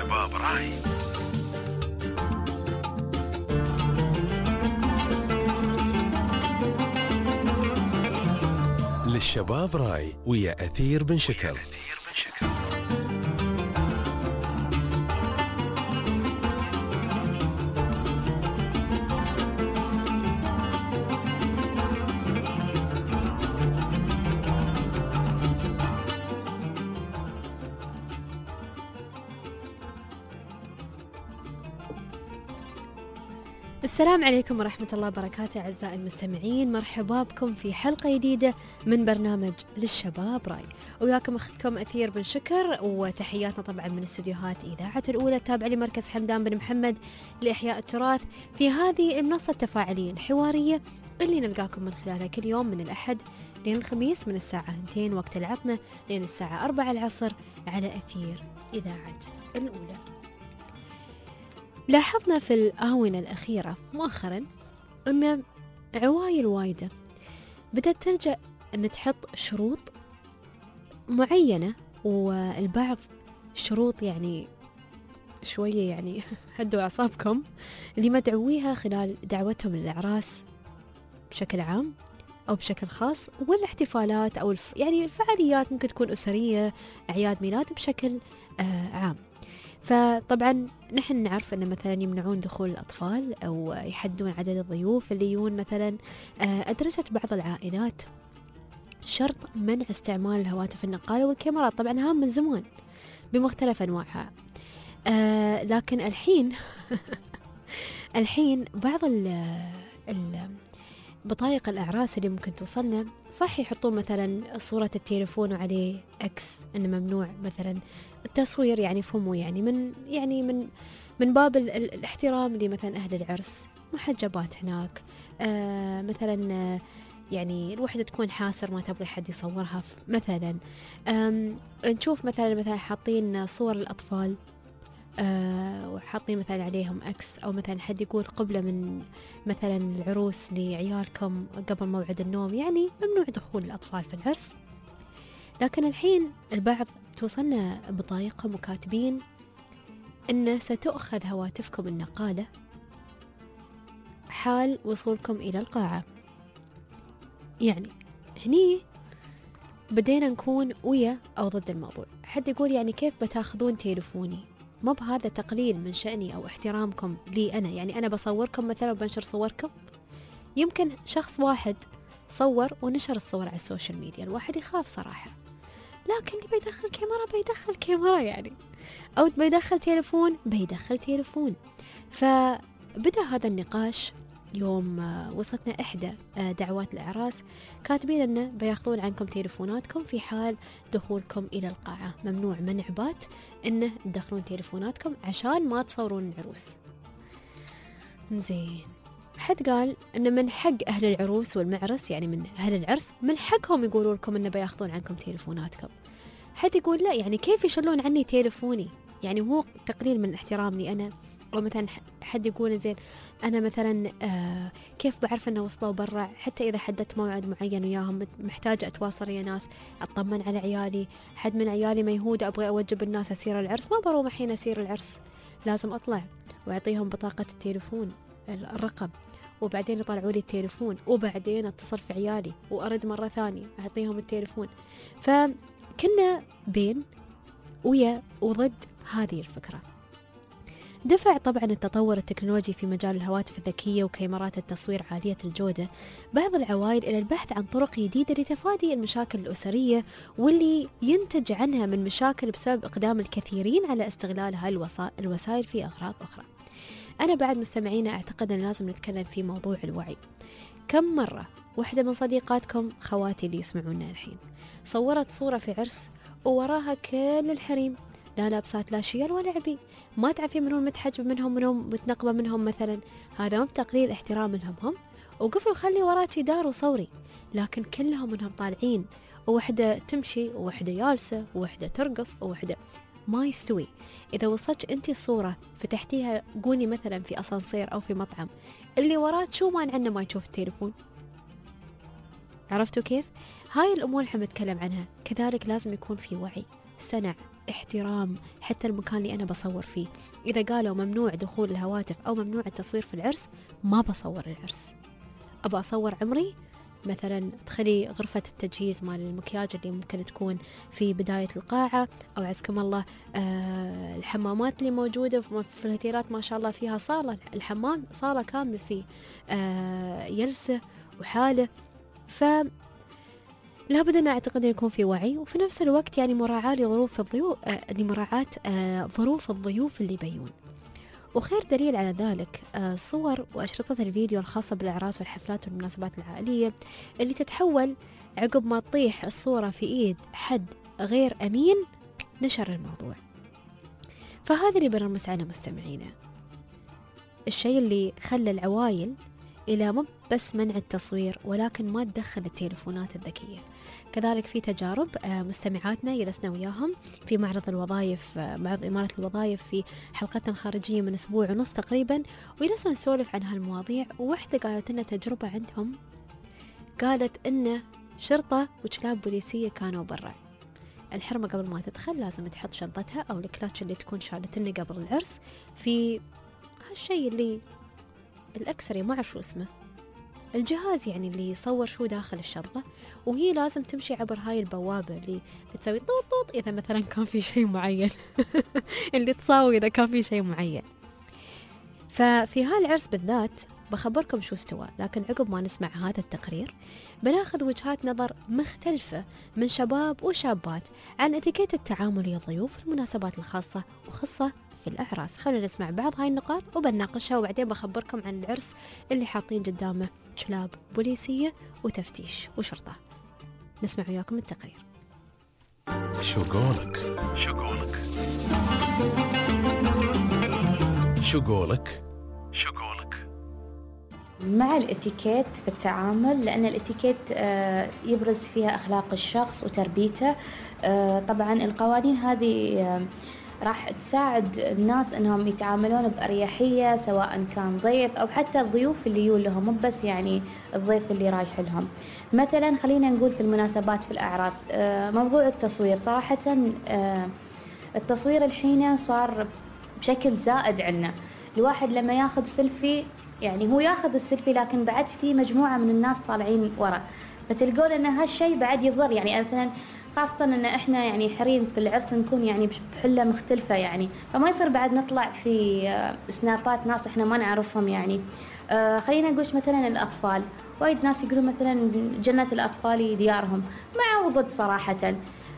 للشباب راي. للشباب راي ويا أثير بن شكر. السلام عليكم ورحمة الله وبركاته أعزائي المستمعين، مرحبا بكم في حلقة جديدة من برنامج للشباب راي، وياكم أختكم أثير بن شكر، وتحياتنا طبعا من استديوهات إذاعة الأولى التابعة لمركز حمدان بن محمد لإحياء التراث في هذه المنصة التفاعلية الحوارية اللي نلقاكم من خلالها كل يوم من الأحد لين الخميس من الساعة 2 وقت العطلة لين الساعة 4 العصر على أثير إذاعة الأولى. لاحظنا في الآونة الأخيرة مؤخرا أن عوايل وايدة بدأت تلجأ أن تحط شروط معينة، والبعض شروط يعني شوية يعني هدوا أعصابكم، اللي مدعويها خلال دعوتهم للأعراس بشكل عام أو بشكل خاص، والاحتفالات أو يعني الفعاليات ممكن تكون أسرية، أعياد ميلاد بشكل عام. فطبعا نحن نعرف أن مثلا يمنعون دخول الأطفال أو يحدون عدد الضيوف اللي يجون مثلا. أدرجت بعض العائلات شرط منع استعمال الهواتف النقالة والكاميرات، طبعا هام من زمان بمختلف أنواعها. لكن الحين بعض بطايق الأعراس اللي ممكن توصلنا صح يحطون مثلا صورة التليفون وعليه اكس انه ممنوع مثلا التصوير، يعني فهموا يعني من باب الاحترام لمثلا أهل العرس، محجبات هناك مثلا يعني الوحدة تكون حاسر ما تبغي حد يصورها مثلا. نشوف مثلا حاطين صور الأطفال وحاطين مثلا عليهم اكس، او مثلا حد يقول قبلة من مثلا العروس لعيالكم قبل موعد النوم، يعني ممنوع دخول الأطفال في العرس. لكن الحين البعض توصلنا بطايقهم وكاتبين أن ستؤخذ هواتفكم النقالة حال وصولكم إلى القاعة. يعني هني بدينا نكون ويا أو ضد الموضوع. حد يقول يعني كيف بتاخذون تليفوني؟ ما بهذا تقليل من شأني أو احترامكم لي أنا، يعني أنا بصوركم مثلا وبنشر صوركم. يمكن شخص واحد صور ونشر الصور على السوشيال ميديا، الواحد يخاف صراحة، لكن اللي بيدخل كاميرا بيدخل كاميرا يعني، أو بيدخل تليفون بيدخل تليفون. فبدأ هذا النقاش يوم وصلتنا إحدى دعوات الأعراس، كاتبين أنه بياخذون عنكم تليفوناتكم في حال دخولكم إلى القاعة، ممنوع منع بات أنه تدخلون تليفوناتكم عشان ما تصورون العروس. زين، حد قال أنه من حق أهل العروس والمعرس، يعني من أهل العرس من حقهم يقولوا لكم أنه بياخذون عنكم تليفوناتكم. حد يقول لا، يعني كيف يشلون عني تليفوني؟ يعني هو تقليل من احترام لي أنا. أو مثلا حد يقول زين أنا مثلا كيف بعرف أنه وصلوا برا؟ حتى إذا حددت موعد معين وياهم محتاجة أتواصل يا ناس، أطمن على عيالي، حد من عيالي ميهود أبغى أوجب الناس أسير العرس، ما بروم الحين أسير العرس، لازم أطلع وأعطيهم بطاقة التليفون الرقم، وبعدين يطلعوا لي التليفون، وبعدين أتصل في عيالي وأرد مرة ثانية أعطيهم التليفون. فكنا بين ويا وضد هذه الفكرة. دفع طبعا التطور التكنولوجي في مجال الهواتف الذكية وكاميرات التصوير عالية الجودة بعض العوائل إلى البحث عن طرق جديدة لتفادي المشاكل الأسرية واللي ينتج عنها من مشاكل بسبب إقدام الكثيرين على استغلال هاي الوسائل في أغراض أخرى. أنا بعد مستمعينا أعتقد أن لازم نتكلم في موضوع الوعي. كم مرة واحدة من صديقاتكم، خواتي اللي يسمعونا الحين، صورت صورة في عرس ووراها كل الحريم، لا لابسات لا شيل ولا عبي، ما تعرفين منهم متحجبة منهم متنقبة منهم مثلا، هذا مو بتقليل احترام لهم هم، وقفوا وخلي وراكي دار وصوري. لكن كلهم منهم طالعين، ووحدة تمشي ووحدة جالسة ووحدة ترقص ووحدة، ما يستوي. إذا وصلت أنت الصورة فتحتيها قولي مثلا في أسانسير أو في مطعم، اللي وراك شو مانع عنه ما يشوف التليفون؟ عرفتوا كيف؟ هاي الأمور اللي نتكلم عنها. كذلك لازم يكون في وعي، سنع احترام حتى المكان اللي أنا بصور فيه. إذا قالوا ممنوع دخول الهواتف أو ممنوع التصوير في العرس، ما بصور العرس. أبى أصور عمري، مثلا تخلي غرفة التجهيز مال المكياج اللي ممكن تكون في بداية القاعة، أو عزكم الله الحمامات اللي موجودة في الهتيرات ما شاء الله فيها صالة، الحمام صالة كاملة فيه يلسه وحاله. لابد أن أعتقد أن يكون في وعي، وفي نفس الوقت يعني مراعاة لظروف الضيوف، لمراعاة ظروف الضيوف اللي بيون. وخير دليل على ذلك صور وأشرطة الفيديو الخاصة بالأعراس والحفلات والمناسبات العائلية اللي تتحول عقب ما تطيح الصورة في إيد حد غير أمين نشر الموضوع. فهذا اللي بنرمس على مستمعينا، الشيء اللي خلى العوائل إلى مو بس منع التصوير ولكن ما تدخل التليفونات الذكية. كذلك في تجارب مستمعاتنا جلسنا وياهم في معرض الوظائف، معرض إمارة الوظائف في حلقتنا الخارجية من أسبوع ونص تقريبا، وجلسنا نسولف عن هالمواضيع. وواحدة قالت لنا تجربة عندهم، قالت إن شرطة وكلاب بوليسية كانوا برا الحرمة قبل ما تدخل لازم تحط شنطتها أو الكلاتش اللي تكون شالتني قبل العرس في هالشيء اللي الأكثر ما أعرف شو اسمه، الجهاز يعني اللي يصور شو داخل الشنطة، وهي لازم تمشي عبر هاي البوابة اللي تسوي طوط طوط إذا مثلا كان في شيء معين اللي تصاوي إذا كان في شيء معين. ففي هالعرس بالذات بخبركم شو استوى، لكن عقب ما نسمع هذا التقرير بناخذ وجهات نظر مختلفة من شباب وشابات عن اتيكيت التعامل يا ضيوف المناسبات الخاصة وخاصة في الأعراس. خلونا نسمع بعض هاي النقاط وبناقشها، وبعدين بخبركم عن العرس اللي حاطين قدامه كلاب بوليسية وتفتيش وشرطة. نسمع وياكم التقرير. شو قولك؟ مع الاتيكيت في التعامل، لأن الاتيكيت يبرز فيها أخلاق الشخص وتربيته. طبعا القوانين هذه راح تساعد الناس أنهم يتعاملون بأريحية، سواء كان ضيف أو حتى الضيوف اللي يجون لهم، مو بس يعني الضيف اللي رايح لهم. مثلا خلينا نقول في المناسبات في الأعراس، موضوع التصوير صراحة التصوير الحين صار بشكل زائد عنا. الواحد لما ياخذ سيلفي يعني هو ياخذ السيلفي، لكن بعد في مجموعة من الناس طالعين ورا، فتلقون ان هالشيء بعد يضر. يعني مثلا خاصة ان احنا يعني حريم في العرس نكون يعني بحلة مختلفة، يعني فما يصير بعد نطلع في سنابات ناس احنا ما نعرفهم. يعني خلينا نقولش مثلا الاطفال، وايد ناس يقولون مثلا جنة الاطفال ديارهم، مع وضد صراحة.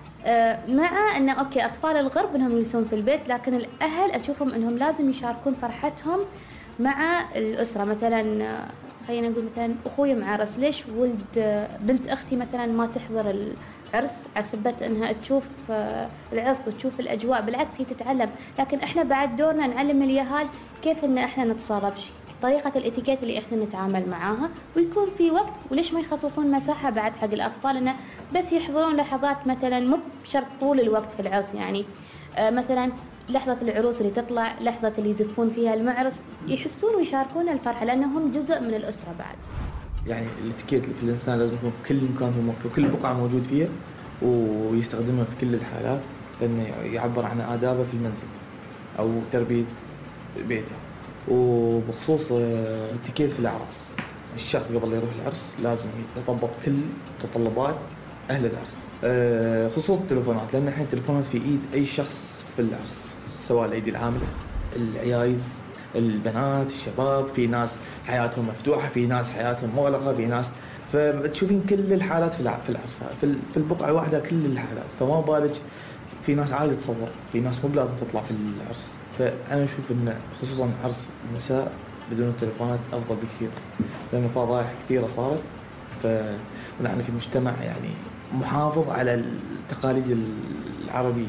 مع ان اوكي اطفال الغرب انهم يجلسون في البيت، لكن الاهل اشوفهم انهم لازم يشاركون فرحتهم مع الاسره. مثلا خلينا نقول مثلا اخوي معرس، ليش ولد بنت اختي مثلا ما تحضر العرس على سبة انها تشوف العرس وتشوف الاجواء؟ بالعكس هي تتعلم. لكن احنا بعد دورنا نعلم اليهال كيف ان احنا نتصرف، طريقة الاتيكيت اللي احنا نتعامل معاها، ويكون في وقت. وليش ما يخصصون مساحة بعد حق الاطفال انه بس يحضرون لحظات، مثلا مو بشرط طول الوقت في العرس، يعني مثلا لحظة العروس اللي تطلع، لحظة اللي يزفون فيها المعرس، يحسون ويشاركون الفرحة لأنهم جزء من الأسرة بعد. يعني الاتيكيت في الإنسان لازم يكون في كل مكان، في كل بقعة موجود فيها، ويستخدمها في كل الحالات، لأنه يعبر عن آدابه في المنزل أو تربية بيته. وبخصوص الاتيكيت في الأعراس، الشخص قبل يروح العرس لازم يطبق كل متطلبات أهل العرس، خصوص التلفونات، لأن الحين التلفونات في إيد أي شخص في العرس، سواء الأيدي العاملة، العيايز، البنات، الشباب. في ناس حياتهم مفتوحة، في ناس حياتهم مغلقة، في ناس، فتشوفين كل الحالات في العرس، في البقعة الواحدة كل الحالات. فما بالج في ناس عادي تصور، في ناس مو لازم تطلع في العرس. فأنا أشوف إن خصوصا عرس النساء بدون التلفونات أفضل بكثير، لأن فضائح كثيرة صارت. فنحن في مجتمع يعني محافظ على التقاليد العربية،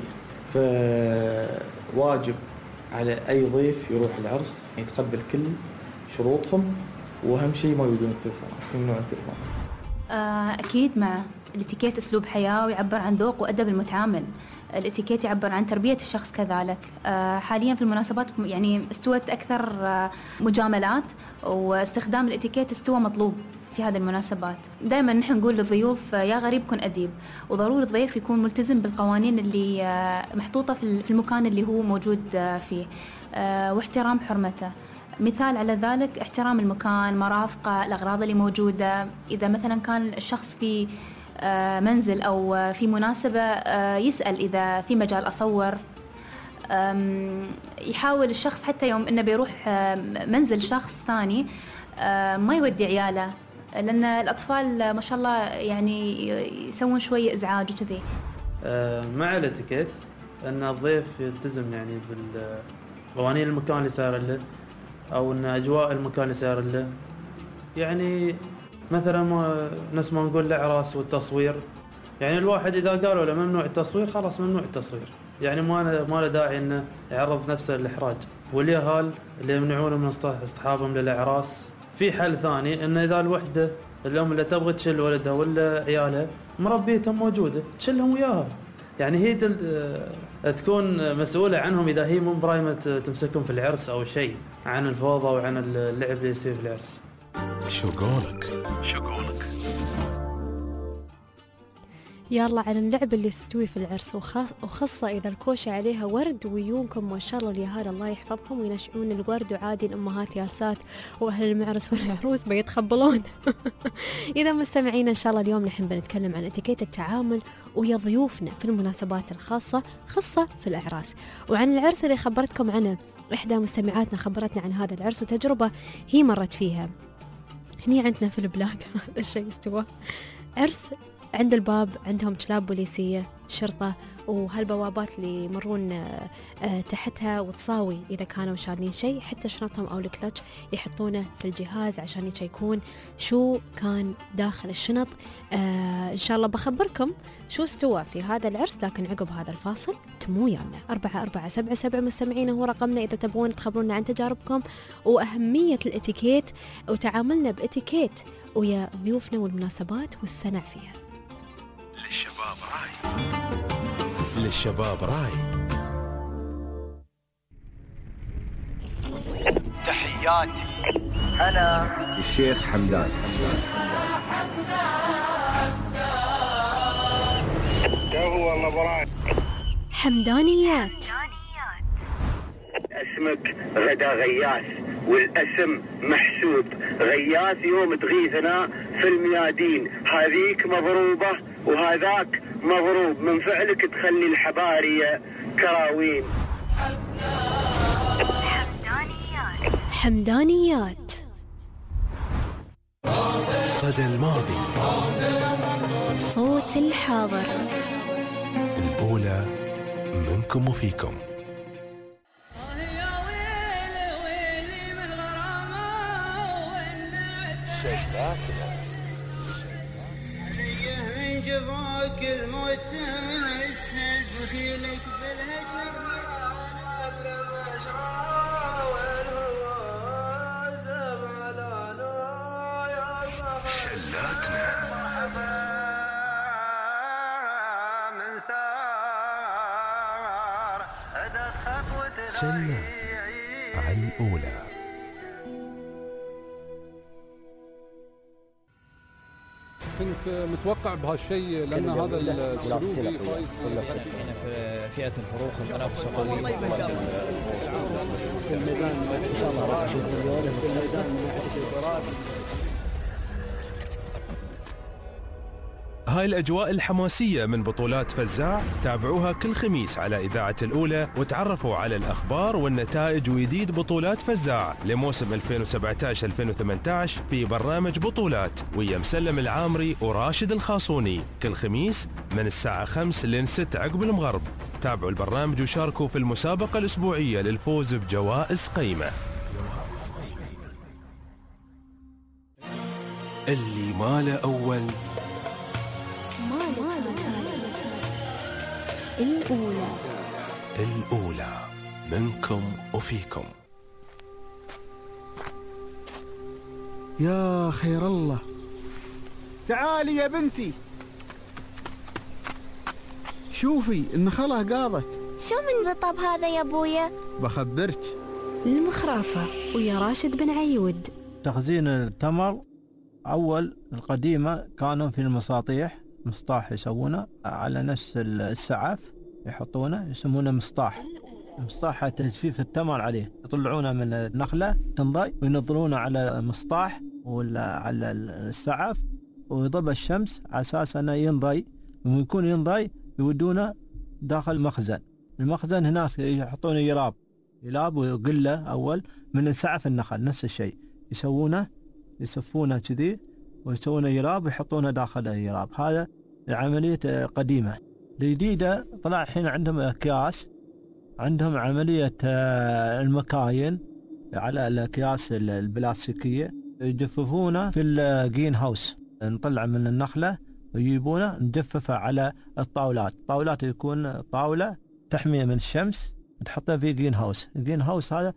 فواجب على أي ضيف يروح العرس يتقبل كل شروطهم، وأهم شيء ما يودون التلفونات، يمنعون التلفون. أكيد مع الاتيكيت أسلوب حياة ويعبر عن ذوق وأدب المتعامل. الاتيكيت يعبر عن تربية الشخص كذلك. حاليا في المناسبات يعني استوت أكثر مجاملات، واستخدام الاتيكيت استوى مطلوب. في هذه المناسبات. دائما نحن نقول للضيوف يا غريب كن أديب، وضروري الضيف يكون ملتزم بالقوانين اللي محطوطة في المكان اللي هو موجود فيه، واحترام حرمته. مثال على ذلك احترام المكان، مرافقه، الأغراض اللي موجودة. إذا مثلا كان الشخص في منزل أو في مناسبة يسأل إذا في مجال أصور. يحاول الشخص حتى يوم إنه بيروح منزل شخص ثاني ما يودي عياله، لأن الأطفال ما شاء الله يعني يسوون شوية إزعاج وكذي. مع الاتيكيت أن الضيف يلتزم يعني بالقوانين المكان اللي سار له، أو أن أجواء المكان اللي سار له. يعني مثلا نفس ما نقول الأعراس والتصوير، يعني الواحد إذا قالوا له ممنوع التصوير خلاص ممنوع التصوير، يعني ما له داعي إنه يعرض نفسه للإحراج. واليهال اللي يمنعونه من اصطحابهم للأعراس، في حل ثاني إنه إذا الوحدة الأم اللي تبغى تشيل ولدها ولا عيالها مربيتهم موجودة تشيلهم وياها، يعني هي تكون مسؤولة عنهم إذا هي مو برايمة تمسكهم في العرس أو شيء، عن الفوضى وعن اللعب اللي يصير في العرس. شو قولك؟ يلا على اللعب اللي تستوي في العرس، وخاصة إذا الكوشة عليها ورد، ويونكم ما شاء الله اليهال الله يحفظهم وينشعون الورد، وعادي الأمهات ياسات وأهل المعرس والعروس بيتخبلون. إذا مستمعين إن شاء الله اليوم نحن بنتكلم عن اتيكيت التعامل ويا ضيوفنا في المناسبات الخاصة، خاصة في الأعراس. وعن العرس اللي خبرتكم عنه إحدى مستمعاتنا، خبرتنا عن هذا العرس وتجربة هي مرت فيها. هني عندنا في البلاد هذا الشيء استوى عرس عند الباب عندهم كلاب بوليسية شرطة، وهالبوابات اللي يمرون تحتها وتصاوي إذا كانوا شارين شيء، حتى شنطهم أو الكلتش يحطونه في الجهاز عشان يشيكون شو كان داخل الشنط. إن شاء الله بخبركم شو استوى في هذا العرس، لكن عقب هذا الفاصل تمو يالنا 4477 مستمعين هو رقمنا إذا تبغون تخبرونا عن تجاربكم وأهمية الاتيكيت وتعاملنا باتيكيت ويا ضيوفنا والمناسبات والصنع فيها. للشباب راي. تحياتي أنا الشيخ حمدان. هو مباراه حمدانيات. اسمك غدا غياث والاسم محسوب. غياث يوم تغيثنا في الميادين، هذيك مضروبة وهذاك مضروب، من فعلك تخلي الحبارية كراوين. حمدانيات. صدى الماضي، صوت الحاضر، الأولى منكم وفيكم. من جفاك الموت تسند بخيلك بالهجر شلاكنا شلات على الأولى. كنت متوقع بهالشيء لأن هذا السلوكي فايز في فئة الفروخ المنافسة القوية في الميدان إن شاء الله راح نشوف في الميدان من ناحية الإدارات. هاي الأجواء الحماسية من بطولات فزاع تابعوها كل خميس على إذاعة الأولى، وتعرفوا على الأخبار والنتائج وجديد بطولات فزاع لموسم 2017-2018 في برنامج بطولات ويا مسلم العامري وراشد الخاصوني كل خميس من الساعة 5 لين 6 عقب المغرب. تابعوا البرنامج وشاركوا في المسابقة الأسبوعية للفوز بجوائز قيمة. اللي ماله أول الأولى منكم وفيكم. يا خير الله، تعالي يا بنتي، شوفي إن خلها قاضت. شو من رطب هذا يا أبويا؟ بخبرك. المخرافة ويا راشد بن عيود. تخزين التمر أول القديمة كانوا في المساطيح مسطاح يسوونه على نفس السعف يحطونه يسمونه مسطاح. مسطاح تجفيف التمر عليه، يطلعونه من النخلة تنضي وينظرونه على مسطاح ولا على السعف ويضرب الشمس على أساس أنه ينضي، ويكون ينضي يودونه داخل مخزن. المخزن هناك يحطونه يلاب وقلة أول من السعف النخل نفس الشيء يسوونه، يسفونه كذي ويسوونه يلاب ويحطونه داخل يلاب. هذا العملية قديمة. الجديدة طلع الحين عندهم أكياس، عندهم عملية المكاين على الأكياس البلاستيكية يجففونه في الجين هاوس، نطلع من النخلة ويجيبونه نجففه على الطاولات يكون طاولة تحميه من الشمس تحطها في جين هاوس. الجين هاوس هذا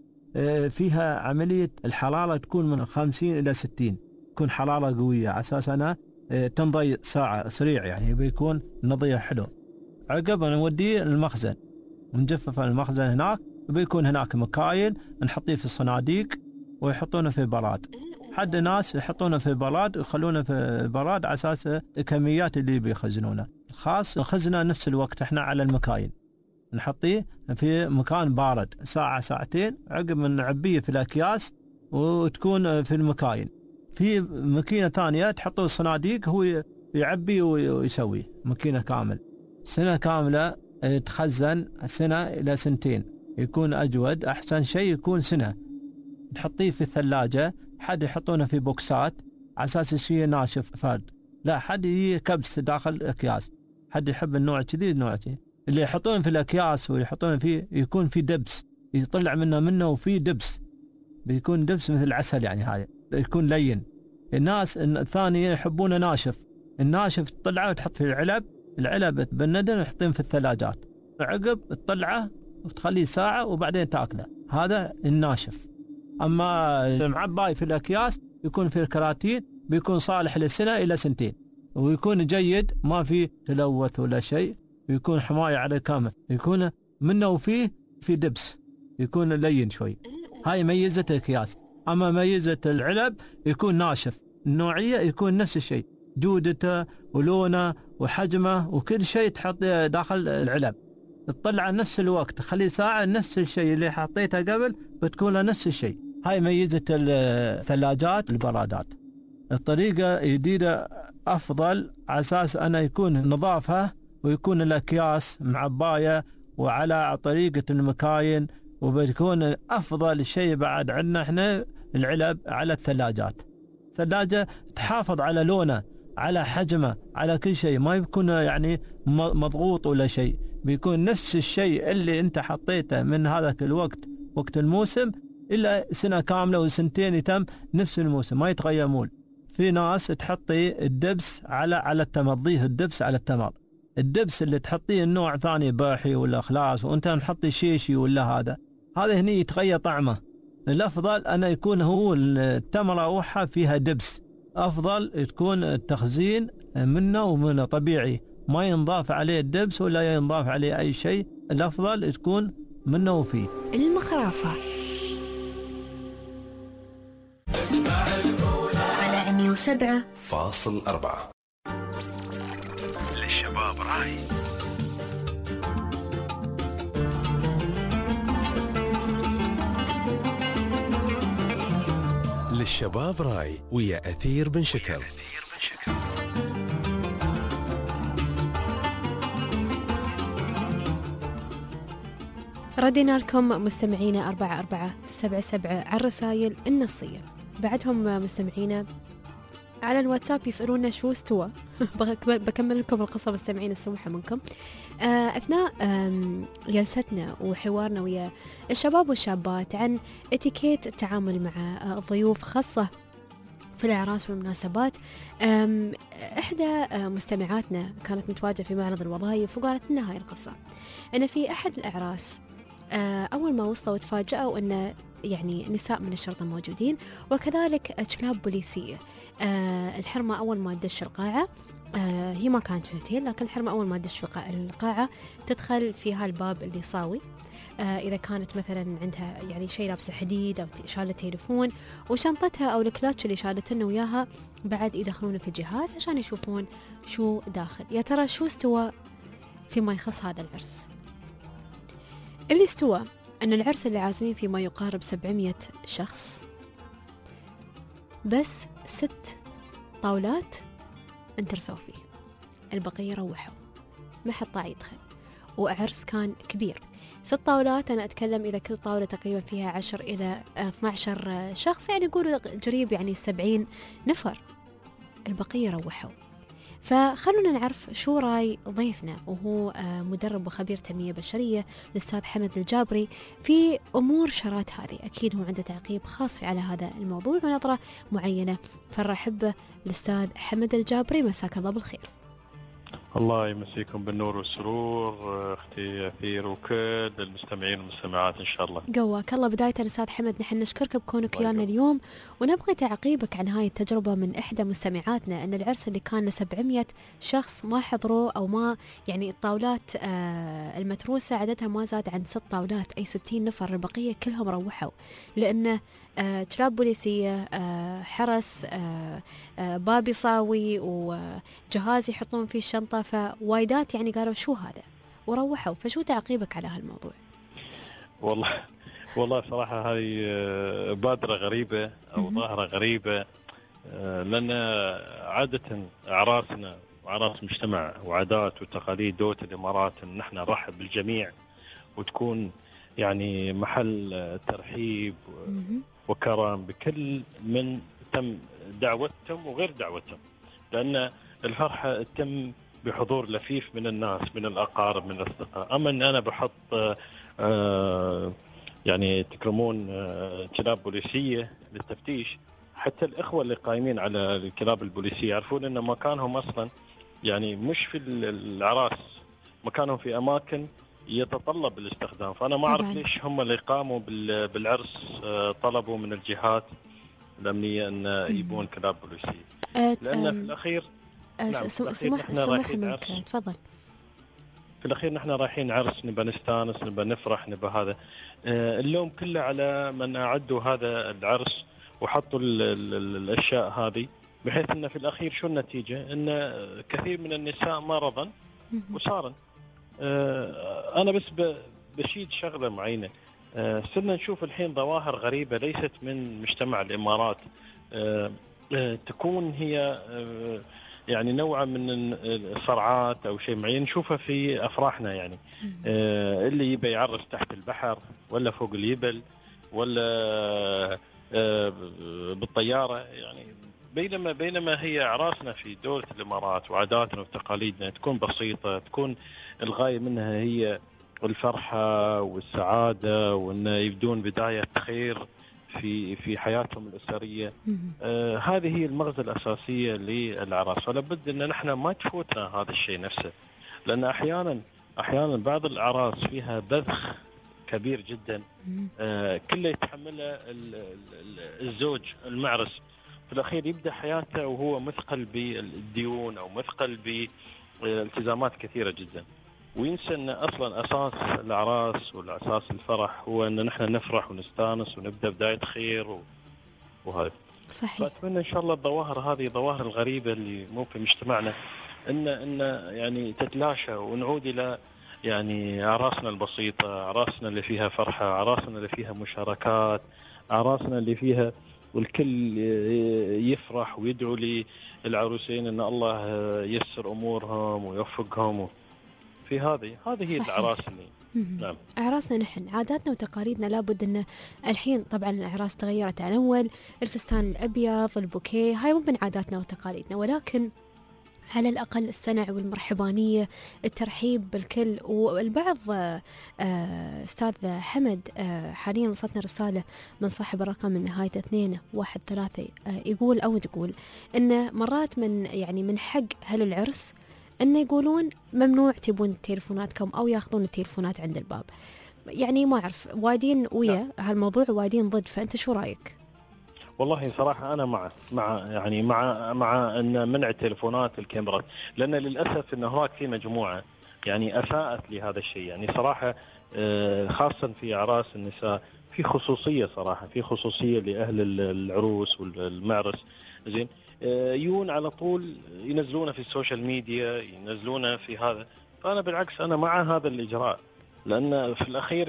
فيها عملية الحرارة تكون من 50 إلى 60، تكون حرارة قوية على أساس أنها تنضي ساعة سريع، يعني بيكون نضيه حلو. عقب نوديه المخزن ونجفف المخزن هناك، وبيكون هناك مكاين نحطيه في الصناديق ويحطونه في براد. حد ناس يحطونه في براد ويخلونه في براد على أساس الكميات اللي بيخزنونه. خاص الخزنة نفس الوقت احنا على المكاين نحطيه في مكان بارد ساعة ساعتين، عقب من نعبيه في الأكياس وتكون في المكاين. في ماكينة ثانية تحطوا الصناديق هو يعبي ويسوي ماكينة كامل سنة كاملة تخزن سنة إلى سنتين، يكون أجود. أحسن شيء يكون سنة. نحطيه في الثلاجة، حد يحطونه في بوكسات على أساس الشيء ناشف فرد، لا حد يكبس داخل الأكياس. حد يحب النوع كذي النوع كذي. اللي يحطون في الأكياس ويحطون فيه يكون في دبس يطلع منه وفي دبس، بيكون دبس مثل العسل، يعني هاي يكون لين. الناس الثانية يحبونه ناشف، الناشف تطلعه وتحط في العلب تبندن وتحطين في الثلاجات، عقب تطلعه وتخليه ساعة وبعدين تاكله. هذا الناشف. أما المعباي في الأكياس يكون في الكراتين، بيكون صالح لسنة إلى سنتين، ويكون جيد ما فيه تلوث ولا شيء، ويكون حماية على كامل، يكون منه وفيه في دبس، يكون لين شوي. هاي ميزة الأكياس. أما ميزة العلب يكون ناشف، النوعية يكون نفس الشيء، جودته ولونه وحجمه وكل شيء تحط داخل العلب، تطلع نفس الوقت، خلي ساعة نفس الشيء اللي حطيته قبل بتكون له نفس الشيء. هاي ميزة الثلاجات البرادات. الطريقة جديدة أفضل على أساس أنه يكون نظافة ويكون الأكياس معباية وعلى طريقة المكاين، وبتكون أفضل شيء بعد عندنا إحنا العلب على الثلاجات. الثلاجة تحافظ على لونه على حجمه على كل شيء، ما يكون يعني مضغوط ولا شيء، بيكون نفس الشيء اللي انت حطيته من هذاك الوقت وقت الموسم إلا سنة كاملة وسنتين يتم نفس الموسم ما يتغيرون. في ناس تحطي الدبس على التمر، تضيف الدبس على التمر، الدبس اللي تحطيه النوع ثاني باحي ولا خلاص، وانت نحطي شيشي ولا هذا هني يتغير طعمه. الأفضل أن يكون هو التمرة روحها فيها دبس، أفضل تكون التخزين منه ومنه طبيعي، ما ينضاف عليه الدبس ولا ينضاف عليه أي شيء، الأفضل تكون منه وفيه. المخرافة على 107.4 للشباب راي. للشباب راي ويا أثير بن شكر. ردينا لكم مستمعينا 4477 على الرسائل النصية. بعدهم مستمعينا على الواتساب يسألونا شو استوى. بكمل لكم القصة مستمعين السمحة منكم. أثناء جلستنا وحوارنا ويا الشباب والشابات عن اتيكيت التعامل مع الضيوف خاصة في الأعراس والمناسبات، إحدى مستمعاتنا كانت متواجدة في معرض الوظائف وقالت لنا هاي القصة، أن في أحد الأعراس أول ما وصلوا تفاجأوا أن يعني نساء من الشرطة موجودين وكذلك كلاب بوليسية. الحرمة أول ما تدش القاعة هي ما كانت في اوتيل، لكن الحرمة أول ما تدش في القاعة تدخل في هالباب اللي صاوي. إذا كانت مثلا عندها يعني شيء لابسه حديد أو شالة تليفون، وشنطتها أو الكلاتش اللي شالتنا وياها بعد يدخلونه في الجهاز عشان يشوفون شو داخل. يا ترى شو استوى فيما يخص هذا العرس؟ اللي استوى أن العرس اللي عازمين فيه ما يقارب 700 شخص، بس 6 طاولات انترسوا فيه، البقية روحوا، ما حد طاع يدخل. وعرس كان كبير، 6 طاولات، أنا أتكلم إذا كل طاولة تقريبا فيها 10 إلى 12 شخص، يعني يقولوا قريب يعني 70 نفر، البقية روحوا. فخلونا نعرف شو راي ضيفنا، وهو مدرب وخبير تنمية بشرية الأستاذ حمد الجابري في أمور شارات هذه. أكيد هو عنده تعقيب خاص على هذا الموضوع ونظرة معينة، فنرحب به الأستاذ حمد الجابري. مساك الله بالخير. الله يمسيكم بالنور والسرور اختي أثير وكل المستمعين والمستمعات ان شاء الله. قواك الله. بداية أستاذ حمد نحن نشكرك بكونك ويانا اليوم، ونبغي تعقيبك عن هاي التجربة من إحدى مستمعاتنا، أن العرس اللي كان 700 شخص ما حضروا أو ما يعني الطاولات المتروسة عددها ما زاد عن 6 طاولات، أي 60 نفر، البقية كلهم روحوا لأنه تراب بوليسية، حرس، باب يصاوي وجهاز يحطون فيه الشنطة، فوايدات يعني قالوا شو هذا وروحوا. فشو تعقيبك على هالموضوع؟ والله صراحة هاي بادرة غريبة أو ظاهرة غريبة، لأن عادة أعراسنا وأعراس مجتمع وعادات وتقاليد دولة الإمارات إن نحن نرحب بالجميع وتكون يعني محل ترحيب وكرم بكل من تم دعوتهم وغير دعوتهم، لأن الفرحة تم بحضور لفيف من الناس، من الأقارب، من الأصدقاء. أما أن أنا بحط يعني تكرمون كلاب بوليسية للتفتيش، حتى الإخوة اللي قايمين على الكلاب البوليسية يعرفون أن مكانهم أصلا يعني مش في الأعراس، مكانهم في أماكن يتطلب الاستخدام. فأنا ما أعرف ليش هم اللي قاموا بالعرس طلبوا من الجهات الأمنية أن يبون كلاب بوليسية، لأن في الأخير سمح منك، تفضل. في الأخير نحن رايحين عرس، نبى نستانس، نبى نفرح، نبى هذا. اللوم كله على من أعدوا هذا العرس وحطوا الأشياء هذه، بحيث أن في الأخير شو النتيجة؟ أن كثير من النساء مرضا وصارن. أنا بس بشيد شغلة معينة، صرنا نشوف الحين ظواهر غريبة ليست من مجتمع الإمارات، تكون هي يعني نوعا من الصرعات أو شيء معين نشوفها في أفراحنا، يعني اللي يبي يعرس تحت البحر ولا فوق اليبل ولا بالطيارة، يعني بينما هي أعراسنا في دولة الإمارات وعاداتنا وتقاليدنا تكون بسيطة، تكون الغاية منها هي الفرحة والسعادة، وأن يبدون بداية خير في حياتهم الأسرية. هذه هي المغزى الأساسية للأعراس، فلا بد أن نحن ما تفوتنا هذا الشيء نفسه، لأن أحيانا بعض الأعراس فيها بذخ كبير جدا كله يتحمله الزوج المعرس، في الأخير يبدأ حياته وهو مثقل بالديون أو مثقل بالتزامات كثيرة جدا، وينسى أن أصلا أساس الأعراس والأساس الفرح هو أن نحن نفرح ونستانس ونبدأ بداية خير وهذا صحيح. فأتمنى إن شاء الله الظواهر هذه الظواهر الغريبة اللي مو في مجتمعنا إن يعني تتلاشى، ونعود إلى يعني أعراسنا البسيطة، أعراسنا اللي فيها فرحة، أعراسنا اللي فيها مشاركات، أعراسنا اللي فيها والكل يفرح ويدعو للعروسين أن الله يسر أمورهم ويوفقهم. في هذه هي الأعراس اللي نعم. أعراسنا نحن عاداتنا وتقاليدنا لابد أن الحين طبعا الأعراس تغيرت عن أول، الفستان الأبيض، البوكيه، هاي مو من عاداتنا وتقاليدنا، ولكن على الأقل السنع والمرحبانية، الترحيب بالكل. والبعض أستاذ حمد حاليا وصلتنا رسالة من صاحب الرقم من نهاية 213 يقول أو تقول إن مرات من حق أهل العرس إنه يقولون ممنوع تبون تليفوناتكم أو ياخذون التليفونات عند الباب. يعني ما أعرف وايدين ويا هالموضوع وايدين ضد، فأنت شو رأيك؟ والله صراحة أنا مع أن منع التلفونات الكاميرات، لأن للأسف أن هناك في مجموعة يعني أساءت لهذا الشيء. يعني صراحة خاصة في أعراس النساء في خصوصية، صراحة في خصوصية لأهل العروس والمعرس. زين يون على طول ينزلونه في السوشيال ميديا، ينزلونه في هذا. فأنا بالعكس أنا مع هذا الإجراء، لأن في الأخير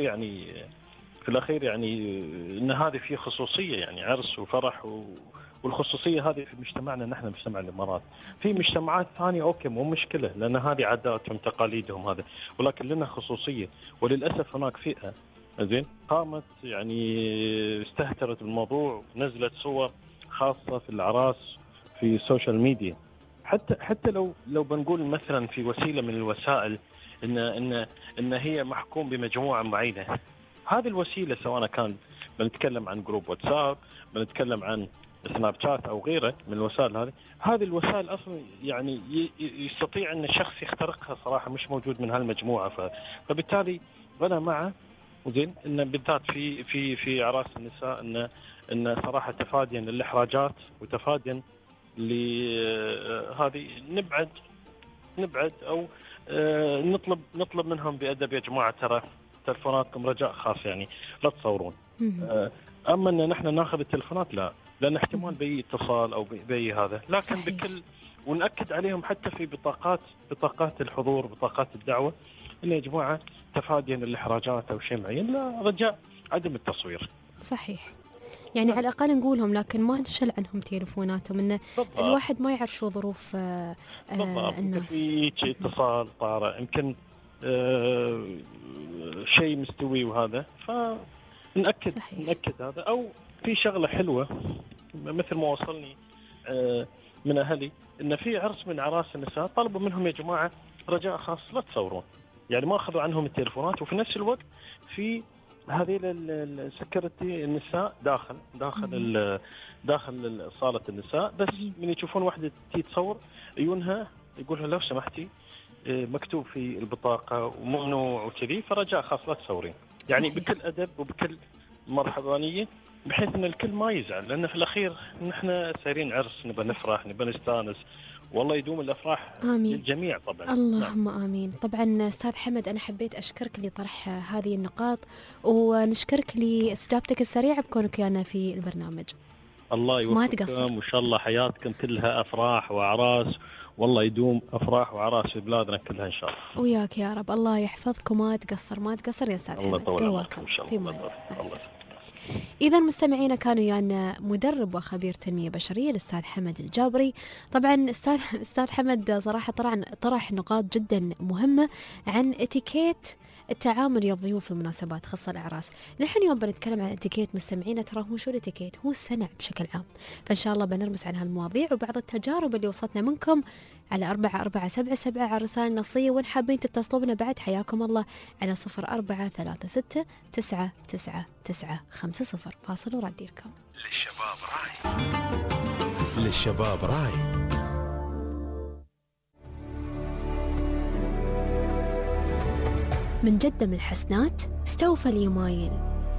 يعني إن هذه في خصوصية، يعني عرس وفرح والخصوصية هذه في مجتمعنا نحن مجتمع الإمارات. في مجتمعات ثانية أوكي مو مشكلة، لأن هذه عاداتهم تقاليدهم هذا، ولكن لنا خصوصية. وللأسف هناك فئة زين قامت يعني استهترت بالموضوع، نزلت صور خاصة في الأعراس في السوشيال ميديا. حتى لو بنقول مثلا في وسيلة من الوسائل إن هي محكوم بمجموعة معينة، هذه الوسيلة سواء كان بنتكلم عن جروب واتساب، بنتكلم عن سناب شات أو غيره من الوسائل هذه الوسائل أصلا يعني يستطيع أن الشخص يخترقها، صراحة مش موجود من هالمجموعة. فبالتالي أنا مع زين إن بالذات في أعراس النساء إن صراحة تفاديا للإحراجات وتفاديا لهذه نبعد أو نطلب منهم بأدب يا جماعة ترى تلفوناتكم رجاء خاص يعني لا تصورون. أما أن نحن ناخذ التلفونات لا، لأن احتمال بأي اتصال أو بأي هذا، لكن صحيح. بكل ونأكد عليهم حتى في بطاقات الحضور، بطاقات الدعوة، إن يا جماعة تفاديا للإحراجات أو شيء معين، لا رجاء عدم التصوير. صحيح، يعني على الأقل نقولهم، لكن ما نشل عنهم تليفوناتهم، إن الواحد ما يعرف شو ظروف الناس. يمكن في اتصال طارئ، يمكن شيء مستوي وهذا، نأكد هذا. أو في شغلة حلوة مثل ما وصلني من أهلي إن في عرس من أعراس النساء طلبوا منهم يا جماعة رجاء خاص لا تصورون، يعني ما أخذوا عنهم التليفونات، وفي نفس الوقت في هذه السكرتي النساء داخل صالة النساء، بس من يشوفون واحدة تصور يونها يقولها لو سمحتي مكتوب في البطاقة وممنوع وكذي، فرجاء خاص لا تصورين، يعني بكل أدب وبكل مرحبانية، بحيث أن الكل ما يزعل. لأن في الأخير نحن سايرين عرس، نبى نفرح، نبى نستانس، والله يدوم الأفراح للجميع طبعا. اللهم آمين. طبعا أستاذ حمد، أنا حبيت أشكرك لطرح هذه النقاط، ونشكرك لاستجابتك السريعة بكونك ويانا في البرنامج. الله يوفقكم، وإن شاء الله حياتكم كلها أفراح وأعراس، والله يدوم أفراح وأعراس في بلادنا كلها إن شاء الله. وياك يا رب، الله يحفظكم، ما تقصر يا أستاذ حمد. الله يطول عمرك إن شاء الله. إذا مستمعينا كانوا ويانا مدرب وخبير تنمية بشرية الأستاذ حمد الجابري. طبعا أستاذ حمد صراحة طرح نقاط جدا مهمة عن اتيكيت التعامل يا الضيوف في المناسبات خاصة الأعراس. نحن اليوم بنتكلم عن اتيكيت مستمعينا، ترى هو شو الاتيكيت؟ هو السنع بشكل عام. فإن شاء الله بنرمس عن هالمواضيع وبعض التجارب اللي وصلتنا منكم على 4477 على الرسائل النصية، وإن حابين تتصلوا بنا بعد حياكم الله على 0436 999950. فاصل وردي لكم. للشباب راي. من جدة من الحسنات استوفى اليمايل.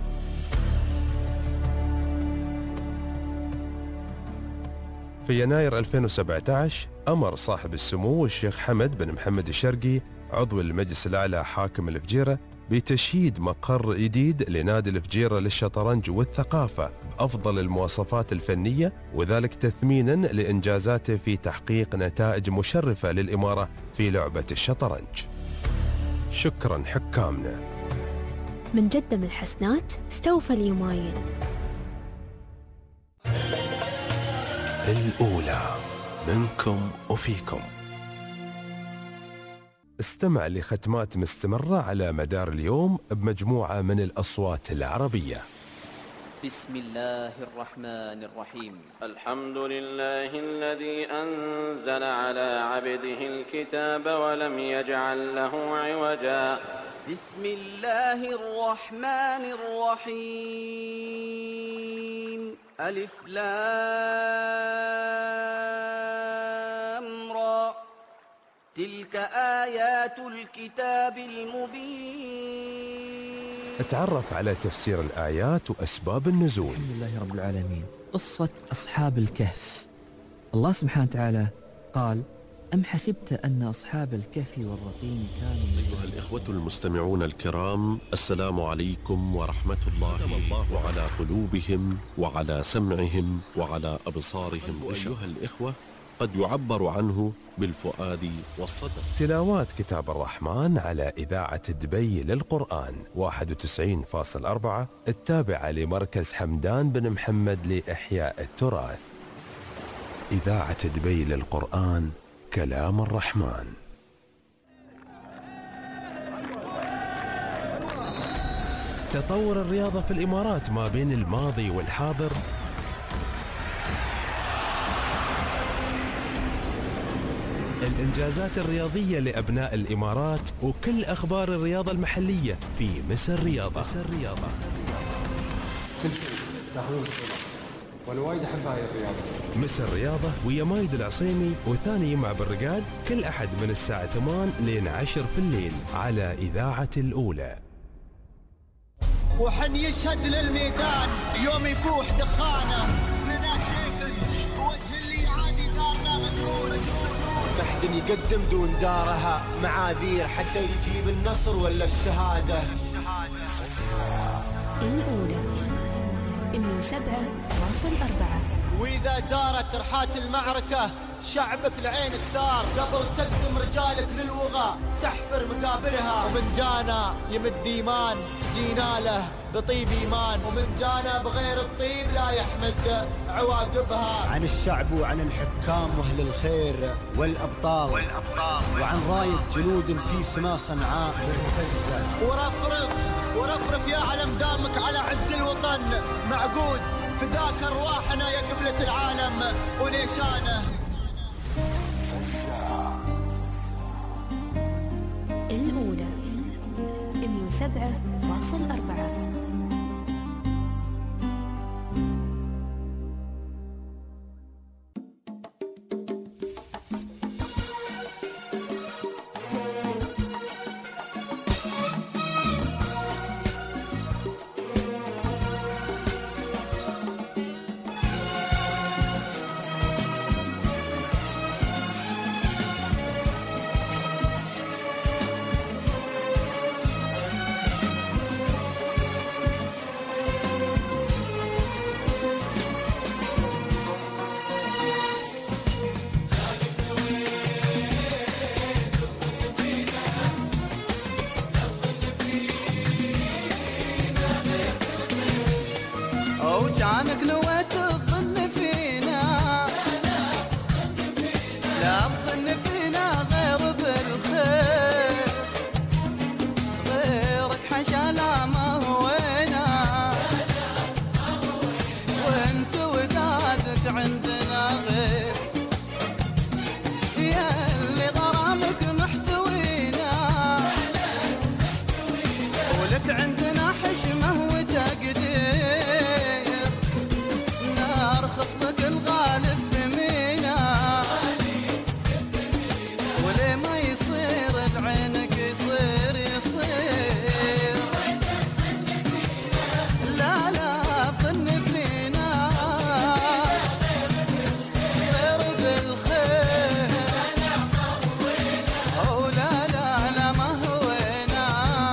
في يناير 2017 أمر صاحب السمو الشيخ حمد بن محمد الشرقي عضو المجلس الأعلى حاكم الفجيرة بتشييد مقر جديد لنادي الفجيرة للشطرنج والثقافة بأفضل المواصفات الفنية، وذلك تثمينا لإنجازاته في تحقيق نتائج مشرفة للإمارة في لعبة الشطرنج. شكرا حكامنا. من جدة من الحسنات استوفى اليمايل. الأولى منكم وفيكم. استمع لختمات مستمرة على مدار اليوم بمجموعة من الأصوات العربية. بسم الله الرحمن الرحيم. الحمد لله الذي أنزل على عبده الكتاب ولم يجعل له عوجا. بسم الله الرحمن الرحيم. ألف لام را. تلك آيات الكتاب المبين. اتعرف على تفسير الآيات وأسباب النزول. الحمد لله رب العالمين، قصة أصحاب الكهف. الله سبحانه وتعالى قال: أم حسبت أن أصحاب الكهف والرقيم كانوا. أيها الإخوة المستمعون الكرام، السلام عليكم ورحمة الله. على قلوبهم وعلى سمعهم وعلى أبصارهم. أيها الإخوة، قد يعبر عنه بالفؤاد والصدر. تلاوات كتاب الرحمن على إذاعة دبي للقرآن 91.4 التابعة لمركز حمدان بن محمد لإحياء التراث. إذاعة دبي للقرآن، كلام الرحمن. تطور الرياضة في الإمارات ما بين الماضي والحاضر الإنجازات الرياضية لأبناء الإمارات وكل أخبار الرياضة المحلية في مصر رياضة. كل شيء تاخذون بطولة، وانا وايد احب هاي الرياضة. مصر رياضة ويا مايد العصيمي وثاني مع بالرقاد كل أحد من الساعة 8 لين 10 في الليل على إذاعة الأولى. وحن يشهد للميدان يوم يفوح دخانه لنا شيخ وجه اللي عادي دارنا مجنون. محد يقدم دون دارها معاذير حتى يجيب النصر ولا الشهادة. الأولى 107.4. وإذا دارت رحات المعركة شعبك لعينك ثار، قبل تقدم رجالك للوغى تحفر مقابرها. ومن جانا يمد إيمان جينا له بطيب إيمان، ومن جانا بغير الطيب لا يحمد عواقبها. عن الشعب وعن الحكام وأهل الخير والأبطال وعن راية جنود في سما صنعاء مرتزة. ورفرف يا علم دامك على عز الوطن معقود، فداك أرواحنا يا قبلة العالم ونيشانه. الأولى 107.4. وجانك نويت الظن فينا، لا الظن فينا غير بالخير، غيرك حشا لا ما هوينا، وانت ودادك عندنا غير، يا اللي غرامك محتوينا، ولك عندنا حشمه وتقدير، خصلك الغالب ثمينا، وليه ما يصير العينك يصير لا لا ظن فينا غير بالخير، أو لا لا لا ما هوينا.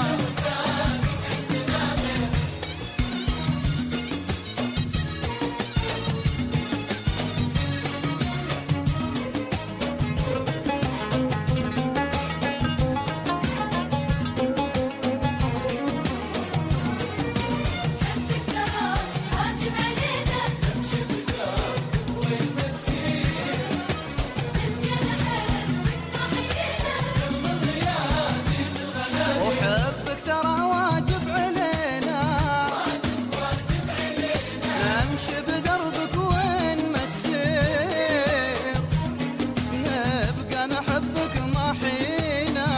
وحبك ترى واجب علينا، نمشي بدربك وين ما تسير، نبقى نحبك ما حينا،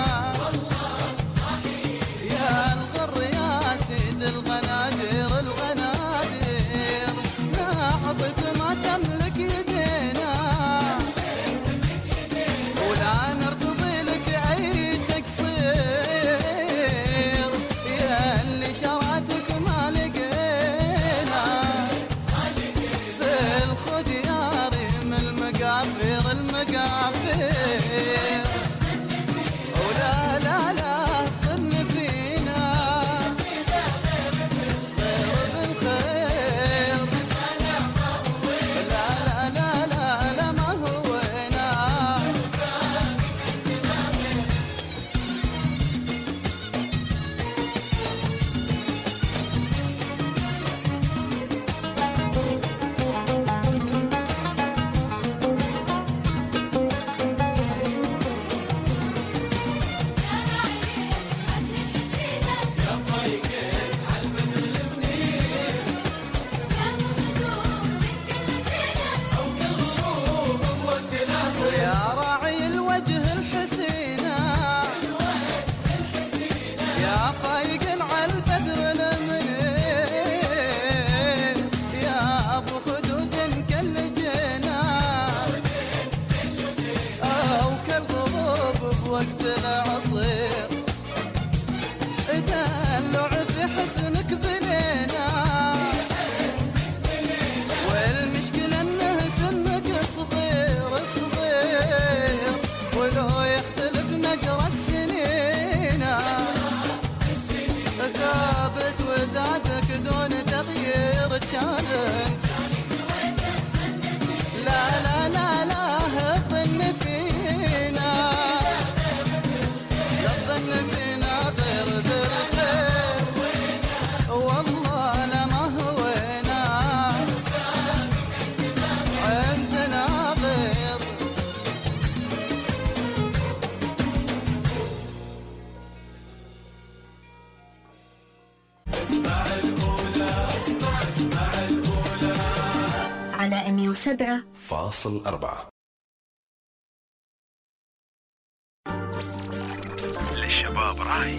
يا الغر يا سيد الغنادير الغنادير، نعطيك ما تملك يدينا، ولا نرتضي لك أي تقصير، يا اللي شراتك ما لقينا، في عشانك لا لا لا لا الظن فينا لا الظن فينا غير بالخير والله لا ما هوينا عندنا غير اسمع الأولى اسمع الأولى على 107.4 للشباب راي.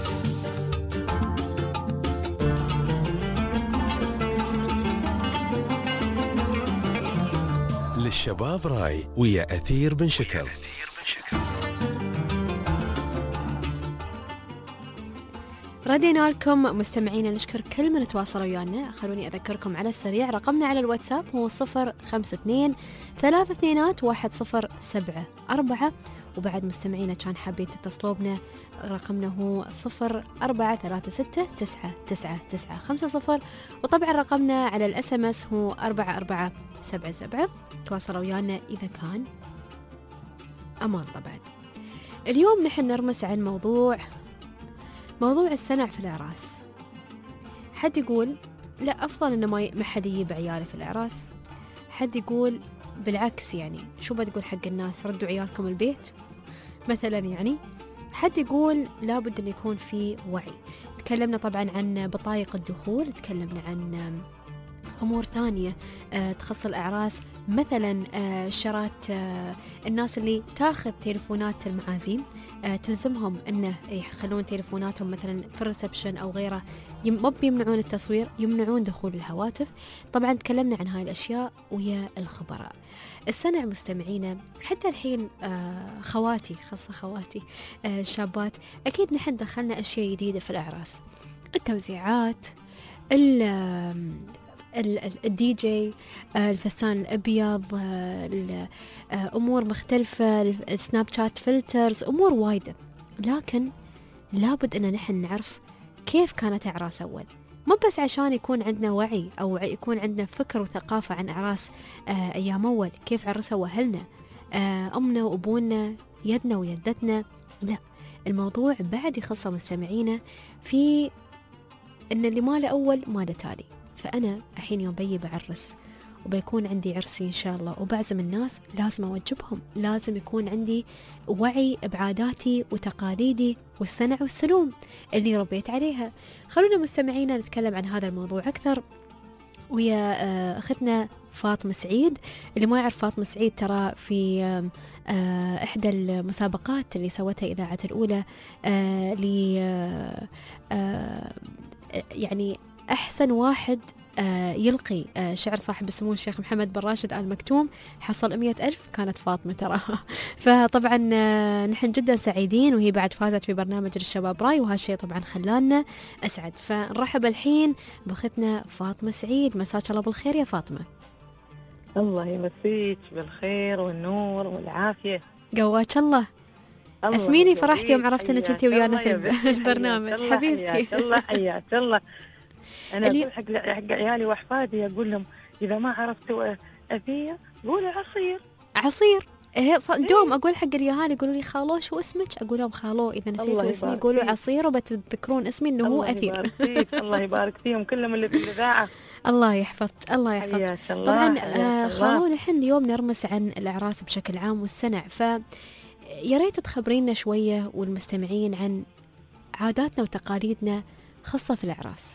للشباب راي ويا أثير بن شكر. ردينا لكم مستمعينا، نشكر كل من تواصلوا ويانا. خلوني أذكركم على السريع رقمنا على الواتساب هو 052-32-107-4. وبعد مستمعينا كان حابين تتصلوا بنا رقمنا هو 0436999950. وطبعا رقمنا على الSMS هو 4477. تواصلوا ويانا إذا كان أمان. طبعا اليوم نحن نرمس عن موضوع السنع في الأعراس. حد يقول لا أفضل إنه ما حد يجيب عياله في الأعراس. حد يقول بالعكس، يعني شو بتقول حق الناس ردوا عيالكم البيت مثلا. يعني حد يقول لابد إن يكون في وعي. تكلمنا طبعا عن بطايق الدخول، تكلمنا عن أمور ثانية تخص الأعراس، مثلا شرات الناس اللي تاخذ تليفونات المعازيم، تلزمهم أنه يخلون تليفوناتهم مثلا في الريسبشن أو غيره، ما بيمنعون التصوير، يمنعون دخول الهواتف. طبعا تكلمنا عن هاي الأشياء ويا الخبراء. السنع مستمعينا حتى الحين خواتي، خاصة خواتي شابات، أكيد نحن دخلنا أشياء جديدة في الأعراس، التوزيعات، الدي جي، الفستان الأبيض، أمور مختلفة، السناب شات فلترز، أمور وايدة. لكن لابد أن نحن نعرف كيف كانت أعراس أول، مو بس عشان يكون عندنا وعي أو يكون عندنا فكر وثقافة عن أعراس أيام أول، كيف عرسوا أهلنا، أمنا وأبونا، يدنا ويدتنا. لا، الموضوع بعد يخص مستمعينا في أن اللي ماله أول ماله تالي. فأنا الحين يوم بيي بعرس وبيكون عندي عرسي إن شاء الله وبعزم الناس، لازم أوجبهم، لازم يكون عندي وعي بعاداتي وتقاليدي والسنع والسلوم اللي ربيت عليها. خلونا مستمعينا نتكلم عن هذا الموضوع أكثر ويا أختنا فاطمة سعيد. اللي ما يعرف فاطمة سعيد ترى في إحدى المسابقات اللي سوتها إذاعة الأولى يعني أحسن واحد يلقي شعر صاحب السمو الشيخ محمد بن راشد آل مكتوم، حصل 100,000، كانت فاطمة تراها. فطبعا نحن جدا سعيدين، وهي بعد فازت في برنامج الشباب راي، وهالشيء طبعا خلانا أسعد. فنرحب الحين بأختنا فاطمة سعيد. مساك الله بالخير يا فاطمة. الله يمسيك بالخير والنور والعافية. قواك الله. اسميني فرحت يوم عرفت انك انت ويانا في البرنامج. حبيبتي الله حياك الله. انا اقول حق عيالي واحفادي، اقول لهم اذا ما عرفتوا ابيه قولوا عصير. دوم اقول حق اليهال يقولوا لي خالو شو اسمك، اقول لهم خالو اذا نسيتوا اسمي قولوا عصير، وبتذكرون اسمي انه هو اثير. الله يبارك فيهم كلهم اللي في الاذاعه. الله يحفظك الله يحفظك. طبعا خلونا الحين اليوم نرمس عن الاعراس بشكل عام والسنع، ف يا ريت تخبرينا شويه والمستمعين عن عاداتنا وتقاليدنا خاصه في الاعراس.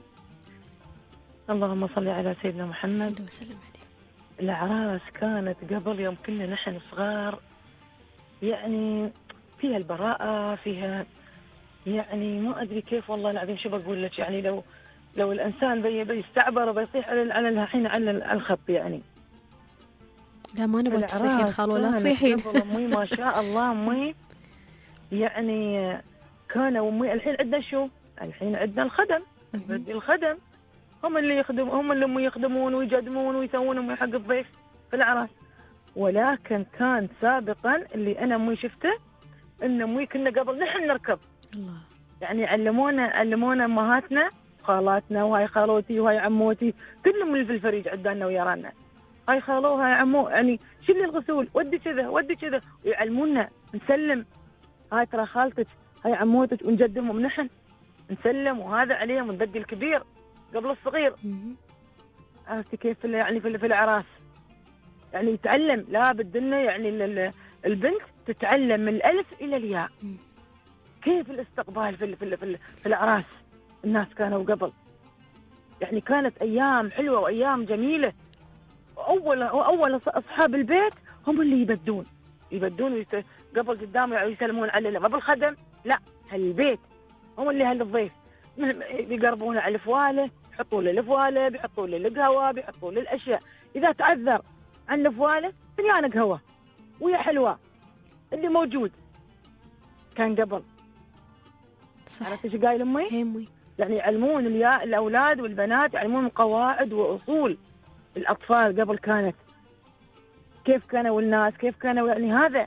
اللهم صل على سيدنا محمد. صلى الله وسلم عليه. الاعراس كانت قبل يوم كنا نحن صغار يعني فيها البراءه، فيها يعني ما ادري كيف والله العظيم شو بقول لك. يعني لو الانسان بيستعبر وبيصيح على الحين على الخط يعني. لا ما نبغى تصيحين خالو، لا تصيحين. امي ما شاء الله امي يعني كانوا امي. الحين عندنا شو؟ الحين عندنا الخدم، الخدم هم اللي يخدمون ويقدمون ويسوون حق الضيف في الاعراس. ولكن كان سابقا اللي انا امي شفته ان امي كنا قبل نحن نركب. الله. يعني علمونا امهاتنا خالاتنا وهاي خالوتي وهاي عموتي كلهم اللي في الفريج عدانا ويرانا. هاي خالو وهاي عمو، يعني شيل الغسول، ودي كذا ودي كذا، ويعلمونا نسلم. هاي ترى خالتك، هاي عموتك، ونقدمهم نحن نسلم، وهذا عليهم ندق الكبير قبل الصغير. عرفتي كيف؟ يعني في الأعراس يعني يتعلم، لا بدنا يعني البنت تتعلم من الألف إلى الياء كيف الاستقبال في الأعراس. الناس كانوا قبل يعني كانت أيام حلوة وأيام جميلة. وأول أصحاب البيت هم اللي يبدون قبل قدام يسلمون على ما بالخدم، لا هالبيت هم اللي هالضيف بيقربونه على الفواله، يحطوا له الفواله، بيحطوا له القهوه، بيحطوا له الاشياء. اذا تعذر عن الفواله فنيانه قهوه ويا حلوه اللي موجود كان قبل. صح. عرفت ايش قايل امي؟ يعني يعلمون الاولاد والبنات، يعلمون قواعد واصول الاطفال قبل كانت كيف كانوا الناس، كيف كانوا، يعني هذا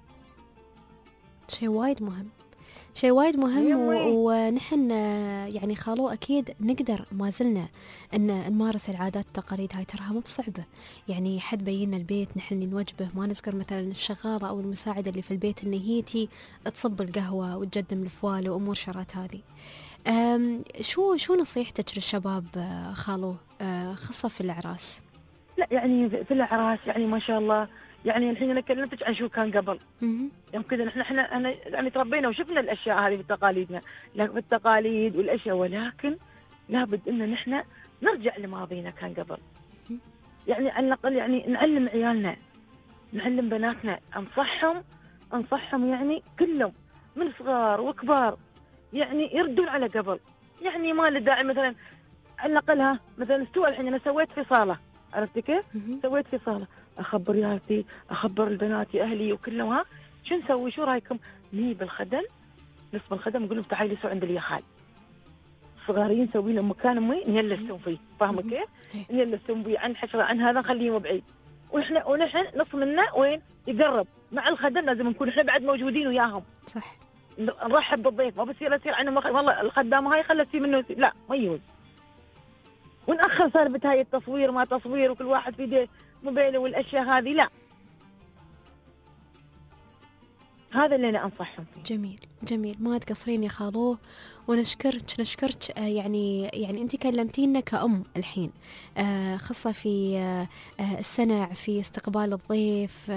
شيء وايد مهم، شيء وايد مهم. ونحن يعني خالو أكيد نقدر ما زلنا أن نمارس العادات والتقاليد هاي، تراها مو بصعبة. يعني حد بينا البيت نحن اللي نوجبه، ما نذكر مثلا الشغالة أو المساعدة اللي في البيت إن هي تصب القهوة وتقدم الفوال وأمور شرات هذه. شو نصيحتك للشباب خالو خاصة في الأعراس؟ لا يعني في الأعراس يعني ما شاء الله، يعني الحين أنا كلمتك عن شو كان قبل. يمكن احنا يعني تربينا وشفنا الاشياء هذه في تقاليدنا، في التقاليد والاشياء، ولكن لابد ان نحن نرجع لماضينا كان قبل. يعني على الاقل يعني نعلم عيالنا، نعلم بناتنا، انصحهم يعني كلهم من صغار وكبار يعني يردون على قبل. يعني ما له داعي مثلا على الاقل مثلا استوى الحين انا سويت في صاله، عرفت كيف؟ سويت في صاله، اخبر يارتي، اخبر البنات اهلي وكلهم، شو نسوي؟ شو رايكم؟ نجيب الخدم، نصف الخدم نقول لهم تعالوا جلسوا عند اليخال. صغارين نسوي لهم مكان امي نجلسهم فيه، فاهمه كيف؟ نجلسهم فيه عن حشره عن هذا نخليهم بعيد. ونحن نص منا وين؟ يقرب مع الخدم، لازم نكون احنا بعد موجودين وياهم. صح. نرحب بالضيف، ما بصير عنهم والله الخدامه هاي خلت منه لا ما يجوز. ونأخر سالفه هاي التصوير ما تصوير وكل واحد في يده موبايله والاشياء هذه، لا. هذا اللي أنا أنصحهم فيه. جميل ما تقصرين يا خالو، ونشكرك يعني أنت كلمتينا كأم الحين، خاصة في السنع، في استقبال الضيف،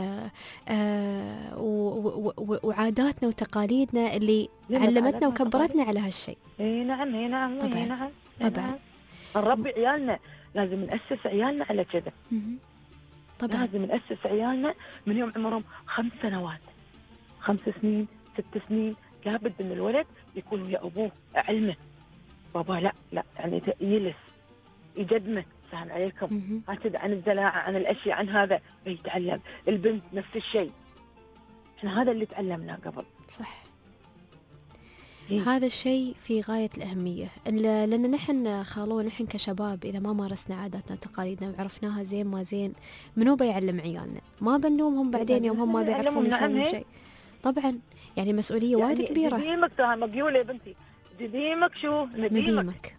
وعاداتنا وتقاليدنا اللي علمتنا وكبرتنا على هالشيء. نعم طبعا. نربي عيالنا، لازم نأسس عيالنا على كذا. طبعا لازم نأسس عيالنا من يوم عمرهم 5 سنوات، 5 سنين 6 سنين، لابد ان الولد يكون ويا ابوه علمه. بابا لا يعني يجلس يقدمه، سهل عليكم هكذا، عن الزلاعه، عن الاشياء، عن هذا يتعلم. البنت نفس الشيء، احنا هذا اللي تعلمناه قبل. صح. هذا الشيء في غاية الأهمية، لأن نحن خالو، نحن كشباب إذا ما مارسنا عاداتنا وتقاليدنا وعرفناها زين ما زين، منو بيعلم عيالنا؟ ما بنلومهم بعدين يوم هم ما بيعرفون يسوون شيء. طبعا يعني مسؤولية وايد كبيرة. جديمك ترى مقيولة يا بنتي، جديمك شو؟ نديمك.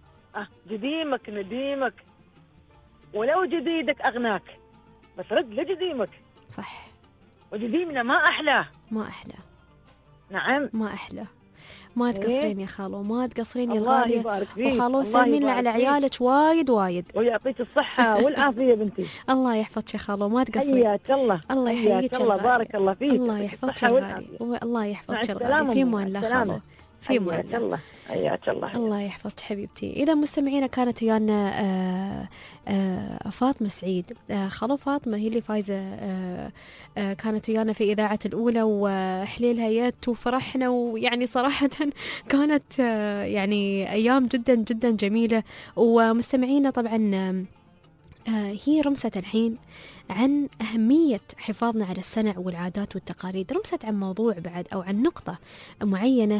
نديمك ولو جديدك أغناك، بس رد لجديمك. صح. وجديمنا ما أحلاه. نعم ما أحلاه. ما تقصرين يا خالو، ما تقصرين يا الله غالية. يبارك فيك. وخالو سلمين على عيالك وايد ويعطيك الصحة والعافية بنتي. الله يحفظك يا خالو، ما تقصرين. حياك الله. الله يحييك الله، بارك الله فيك. الله يحفظك يا غالي، الله يحفظك يا غالي. في امان الله خالو، في امان الله. حياك الله. الله يحفظك حبيبتي. إذا مستمعينا كانت ويانا فاطمة سعيد، خالو فاطمة هي اللي فايزة، كانت ويانا في إذاعة الأولى، وحليلها يت وفرحنا، ويعني صراحة كانت يعني أيام جدا جدا جميلة. ومستمعينا طبعا هي رمست الحين عن أهمية حفاظنا على السنع والعادات والتقاليد، رمست عن موضوع بعد أو عن نقطة معينة،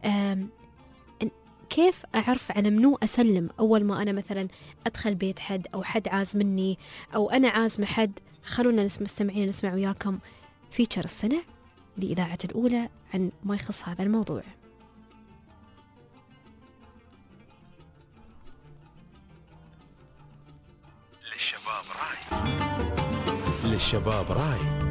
كيف أعرف على منو أسلم أول ما أنا مثلا أدخل بيت حد أو حد عاز مني أو أنا عازم حد. خلونا مستمعين نسمع وياكم فيتشر السنة لإذاعة الأولى عن ما يخص هذا الموضوع. للشباب رايد.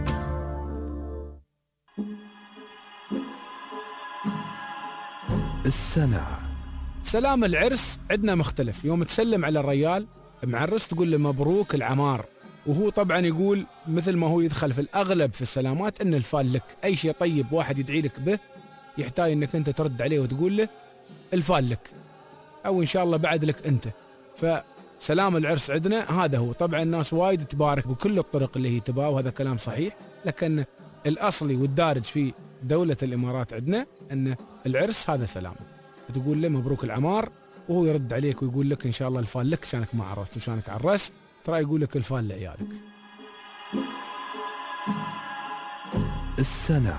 السنة سلام العرس عندنا مختلف. يوم تسلم على الريال معرس تقول له مبروك العمار، وهو طبعا يقول مثل ما هو يدخل في الأغلب في السلامات أن الفال لك. أي شيء طيب واحد يدعي لك به يحتاج أنك أنت ترد عليه وتقول له الفال لك، أو إن شاء الله بعد لك أنت. فسلام العرس عندنا هذا هو. طبعا الناس وايد تبارك بكل الطرق اللي هي تباه، وهذا كلام صحيح، لكن الأصلي والدارج في دولة الإمارات عندنا أن العرس هذا سلام. تقول له مبروك العمار وهو يرد عليك ويقول لك إن شاء الله الفال لك، شانك ما عرست وشانك عرست، ترى يقول لك الفال لعيالك. السنة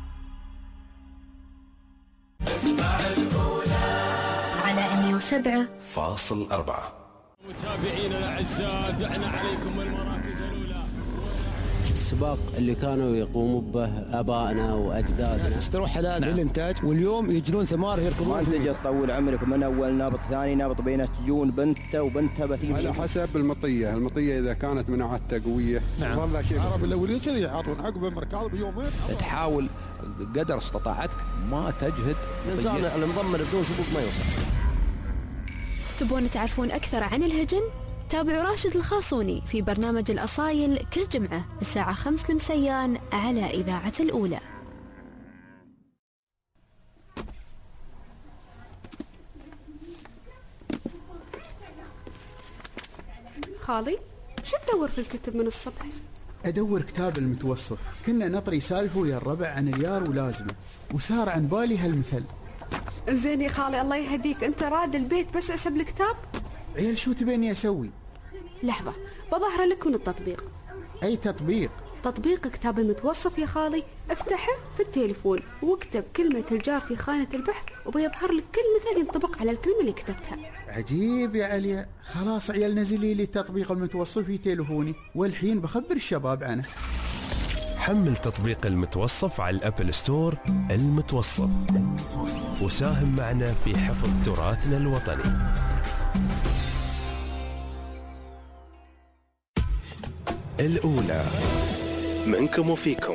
على 107.4. متابعينا الاعزاء دعنا عليكم المراكز الاولى. السباق اللي كانوا يقوموا به ابائنا واجدادنا، الناس اشتروا حلال للانتاج واليوم يجنون ثمار يركبون. ما انت جت تطول عمرك من اول نابط ثاني نابط بينه تجون بنته وبنتها بتيجي على حسب المطيه اذا كانت مناعتها قويه. نعم. والله شيء العرب الاولين كذي يعطون عقب مركز بيومين. تحاول قدر استطاعتك ما تجهد. الانسان المضمر بدون سبوق ما يوصل. تبون تعرفون أكثر عن الهجن؟ تابعوا راشد الخاصوني في برنامج الأصايل كل جمعة الساعة 5 المسيان على إذاعة الأولى. خالي شو تدور في الكتب من الصبح؟ أدور كتاب المتوصف. كنا نطري سالفه ويا الربع عن اليار ولازمه، وصار عن بالي هالمثل. زين يا خالي الله يهديك، انت راد البيت بس اسب الكتاب؟ عيال شو تبيني اسوي؟ لحظة بظهر لك من التطبيق. اي تطبيق؟ تطبيق كتاب المتوصف يا خالي. افتحه في التليفون واكتب كلمة الجار في خانة البحث وبيظهر لك كل مثل ينطبق على الكلمة اللي كتبتها. عجيب يا عليا. خلاص عيال نزلي لي تطبيق المتوصف في تليفوني والحين بخبر الشباب عنه. حمل تطبيق المتوصف على الأبل ستور. المتوصف، وساهم معنا في حفظ تراثنا الوطني. الأولى منكم وفيكم.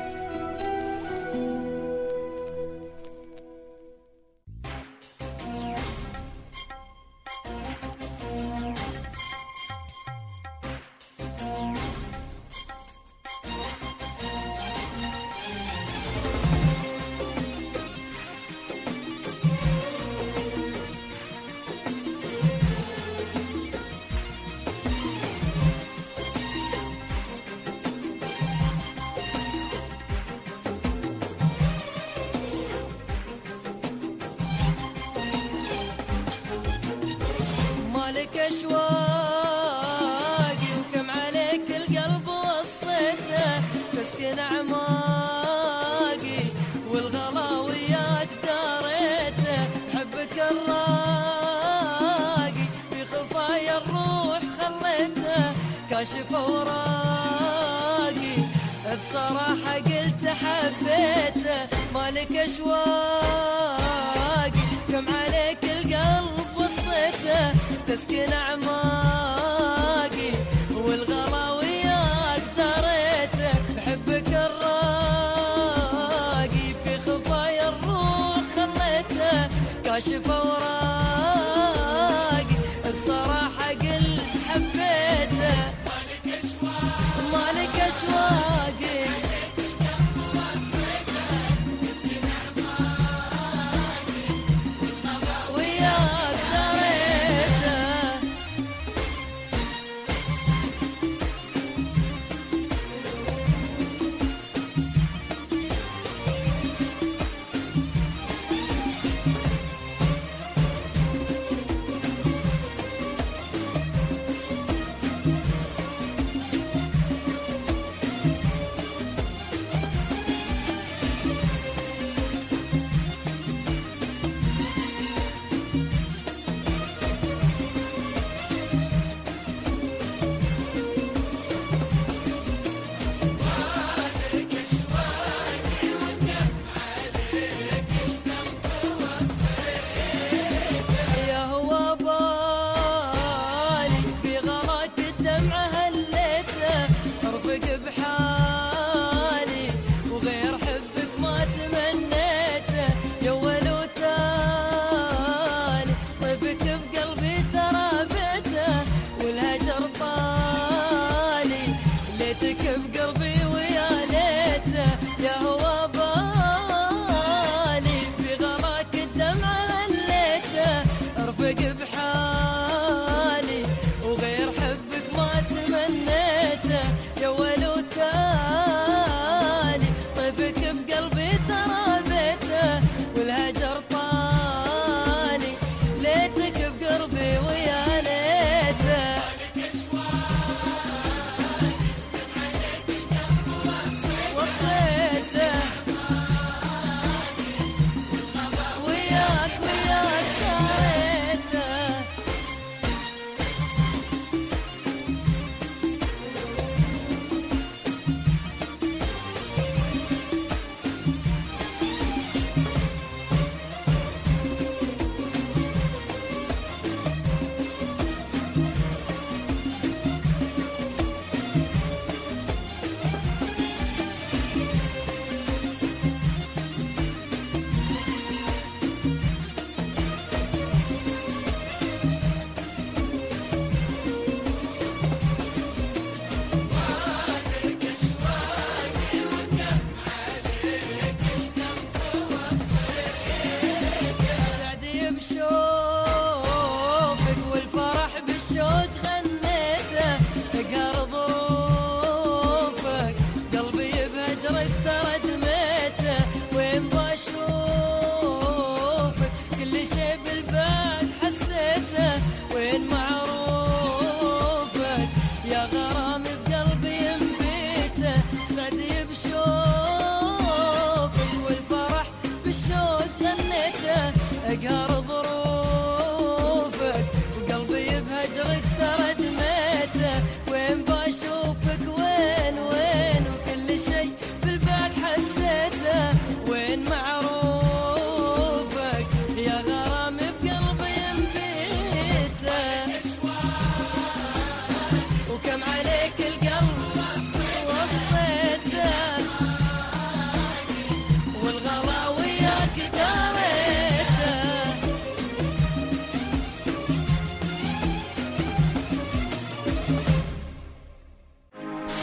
كاشف اوراقي بصراحة قلت حبيته مالك اشواقي كم عليك القلب وصيته تسكن اعماقي والغلا وياك دريته بحبك الراقي في خفايا الروح خليته كاشف اوراقي بصراحة قلت حبيته مالك أشواقي وياك دريته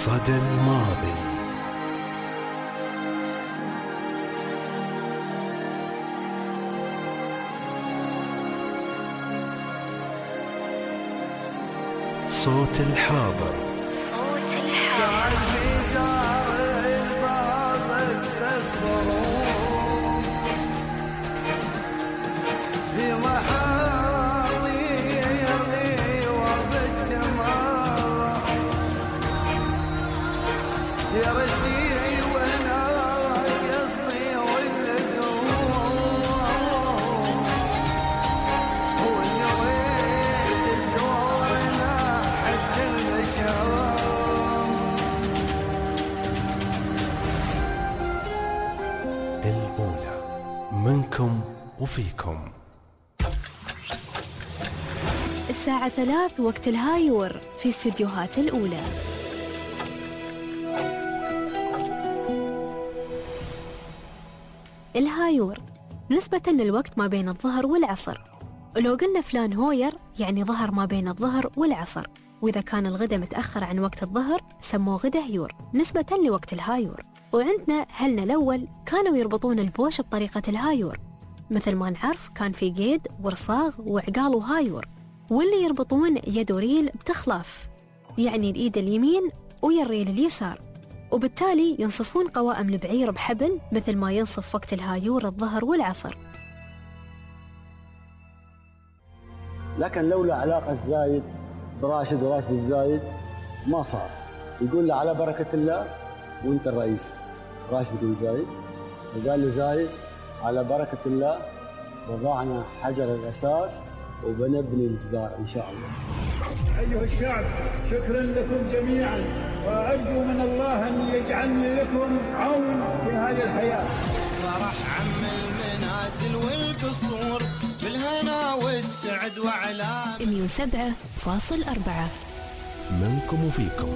صدى الماضي. صوت الحاضر. صوت الحاضر. في دار الباب اكسى الصروم في محاضيري وبالدماء يردي وانا قصدي واللزوم ونويت الزورنا حد المشام. الأولى منكم وفيكم. الساعة 3 وقت الهايور في استديوهات الأولى. الهايور نسبة للوقت ما بين الظهر والعصر، ولو قلنا فلان هوير يعني ظهر ما بين الظهر والعصر، وإذا كان الغداء متأخر عن وقت الظهر سموه غدا هيور نسبة لوقت الهايور. وعندنا هلنا الأول كانوا يربطون البوش بطريقة الهايور، مثل ما نعرف كان في قيد ورصاغ وعقال وهايور، واللي يربطون يد وريل بتخلاف، يعني الإيد اليمين ويا الريل اليسار، وبالتالي ينصفون قوائم البعير بحبل مثل ما ينصف وقت الهايور الظهر والعصر. لكن لولا علاقة زايد براشد وراشد بزايد ما صار. يقول له على بركة الله وانت الرئيس. راشد بن زايد وقال له زايد على بركة الله وضعنا حجر الأساس وبنبني الجدار إن شاء الله. أيها الشعب شكرا لكم جميعا، وأرجو من الله أن يجعلني لكم عون في هذه الحياة. فرح عم المنازل والقصور بالهنا والسعد وعلام 107.4 منكم وفيكم.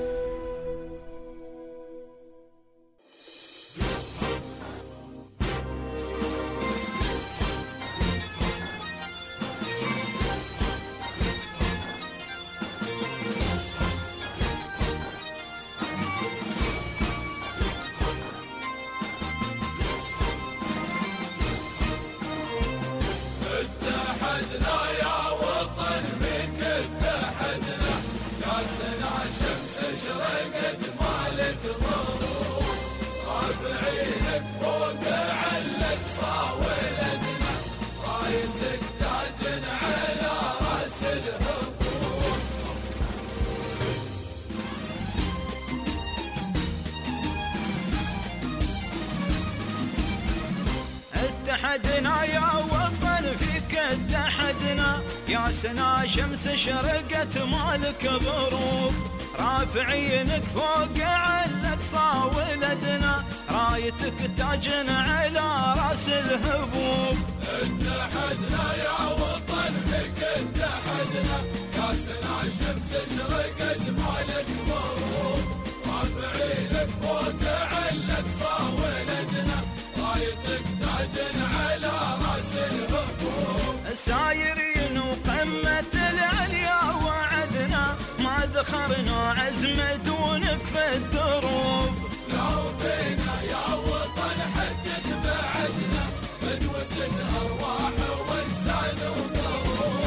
اتحدنا يا وطن فيك اتحدنا، يا سنا شمس شرقت مالك بروق، رافعينك فوق الاقصى ولدنا، رايتك تاجنا على راس الهبوب. اتحدنا يا وطن فيك اتحدنا، يا سنا شمس شرقت مالك بروق، رافعينك فوق الاقصى ولدنا، رايتك تاجنا على راس الهبوب. سايرين وقمة العليا وعدنا، ما ذخرنا عزم دونك في الدروب. لو فينا يا وطن حدك بعدنا، بدوة الأرواح وانسان وقلوب.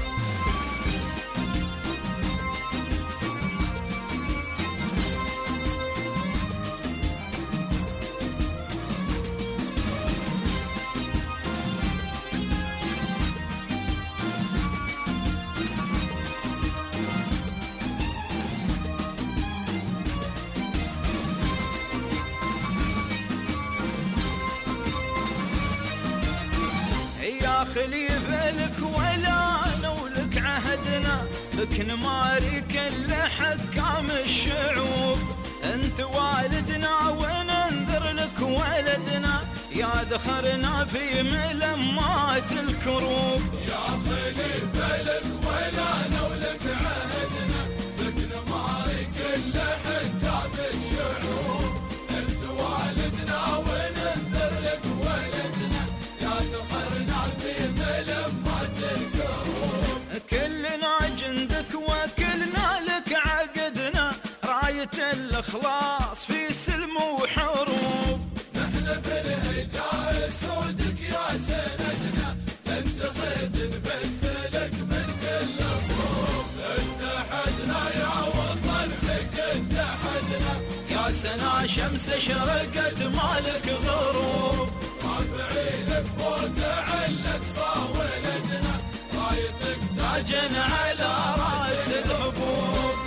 يا خليفة لك ولا أنا ولك عهدنا، لك نماري كل حكام الشعوب، أنت والدنا وننذر لك ولدنا، يا ذخرنا في ملمات الكروب. يا خليفة لك ولا أنا ولك عهدنا، لك نماري كل حكام الشعوب، أنت والدنا وننذر لك ولدنا، يا ذخرنا في ملمات الكروب. كلنا جندك وكلنا لك عقدنا، راية الإخلاص في سلم وحروب. نحن في الهجاء سودك يا سندنا، انت خيط نبثلك من كل صوب. اتحدنا يا وطن بك اتحدنا، يا سنا شمس شرقت مالك غروب. رافعينك فوق علك صاولتنا، رايتك تاج على راس الهبوب.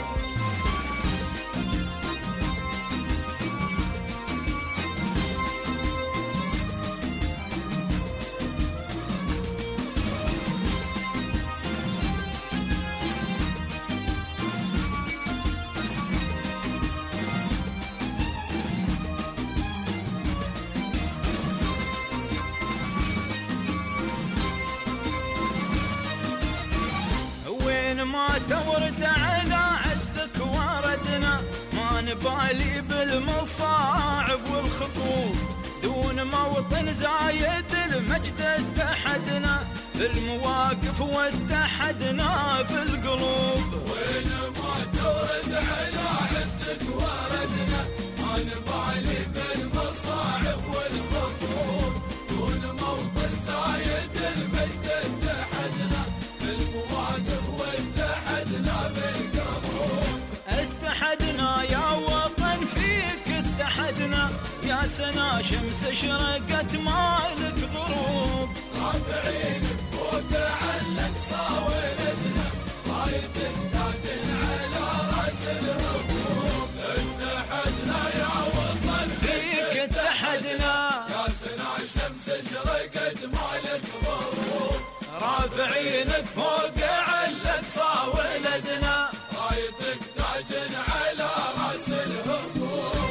ما تورد على عدك وردنا، ما نبالي بالمصاعب والخطوب. دون موطن زايد المجد اتحدنا، بالمواقف واتحدنا بالقلوب. وين ما تورد على عدك وردنا، ما نبالي بالمصاعب والخطوب. دون موطن زايد المجد اتحدنا، بالمواقف واتحدنا بالقلوب. اتحدنا يا وطن فيك اتحدنا، يا سنا شمس شرقت مالك غروب. رافعينك فوق علك صاولتنا، رايتك تاج على راس الهبوب. اتحدنا يا وطن فيك اتحدنا، يا سنا شمس شرقت مالك غروب. رافعينك فوق علك صاولتنا، رايتك تاج على راس الهبوب.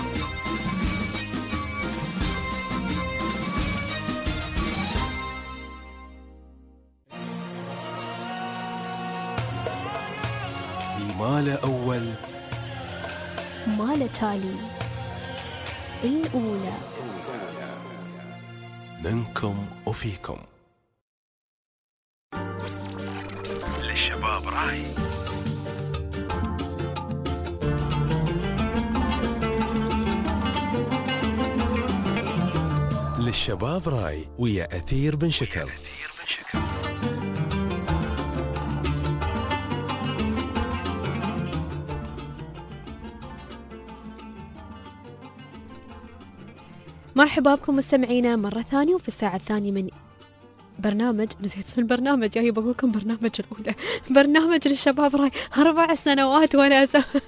ما له أول ما له تالي، الأولى منكم وفيكم. للشباب راي. للشباب راي ويا أثير بن شكر. مرحبا بكم مستمعينا مرة ثانية وفي الساعة الثانية من برنامج، نسيت اسم البرنامج، يا بقول لكم برنامج الأولى، برنامج للشباب راي. 4 سنوات وأنا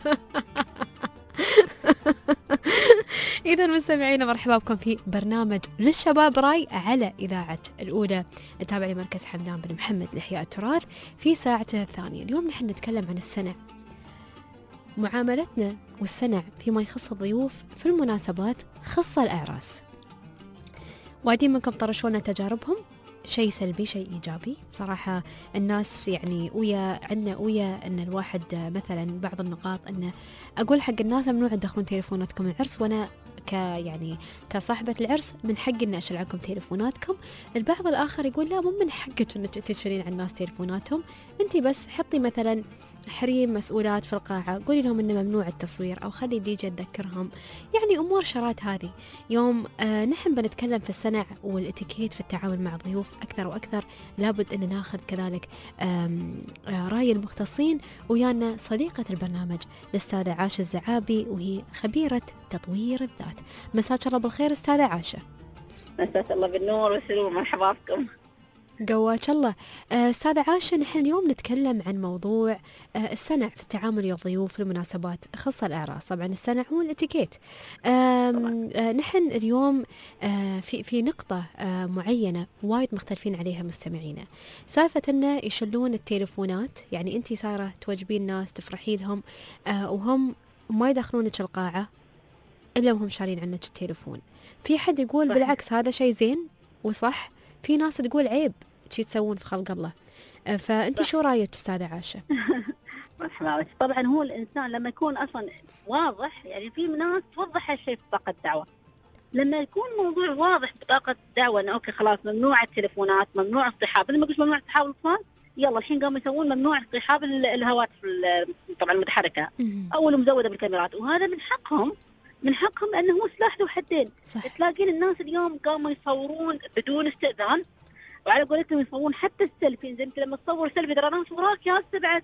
إذا مستمعينا مرحبا بكم في برنامج للشباب راي على إذاعة الأولى، التابع لمركز حمدان بن محمد لإحياء التراث في ساعته الثانية. اليوم نحن نتكلم عن السنع، معاملتنا والسنع فيما يخص الضيوف في المناسبات خاصة الأعراس. وايدين منكم طرشونا تجاربهم، شيء سلبي شيء إيجابي. صراحة الناس يعني عندنا أن الواحد مثلا بعض النقاط أن أقول حق الناس ممنوع تدخلون تليفوناتكم العرس، وأنا كصاحبة العرس من حق إن أشيل عنكم تليفوناتكم. البعض الآخر يقول لا، مو من حقك إنك تشيلين عن الناس تليفوناتهم، أنت بس حطي مثلا حريم مسؤولات في القاعة، قولي لهم إنه ممنوع التصوير، أو خلي دي جي تذكرهم، يعني أمور شرات هذه. يوم نحن بنتكلم في السنع والإتيكيت في التعامل مع الضيوف أكثر وأكثر، لابد أن ناخذ كذلك رأي المختصين. ويانا صديقة البرنامج الأستاذة عاشة الزعابي، وهي خبيرة تطوير الذات. مساك الله بالخير أستاذة عاشة. مساك الله بالنور والسرور، مرحبا بكم. قواك الله. أستاذة عاشة، نحن اليوم نتكلم عن موضوع السنع في التعامل مع الضيوف في المناسبات خاصة الأعراس. طبعا السنع هو الاتيكيت. نحن اليوم في نقطة معينة وايد مختلفين عليها مستمعينا، سالفة أنه يشلون التليفونات. يعني أنتي صايرة توجبين الناس تفرحي لهم وهم ما يدخلونك القاعة إلا وهم شارين عنك التليفون. في حد يقول بالعكس هذا شيء زين وصح، في ناس تقول عيب شي تسوون في خلق الله. فأنت شو رأيك أستاذة عاشة؟ مرحبا. طبعا هو الإنسان لما يكون أصلا واضح، يعني في ناس توضح هالشيء في بطاقة الدعوة. لما يكون موضوع واضح بطاقة الدعوة إنه أوكي خلاص ممنوع التليفونات، ممنوع اصطحاب، لما قلت ممنوع اصطحاب الأطفال، يلا الحين قاموا يسوون ممنوع اصطحاب الهواتف طبعا متحركه او المزوده بالكاميرات، وهذا من حقهم لانه هو سلاح ذو حدين. تلاقين الناس اليوم قاموا يصورون بدون استئذان، وعلى قولتهم يصورون حتى السيلفي. انت لما تصور سيلفي ترى ناس وراك يا بعد.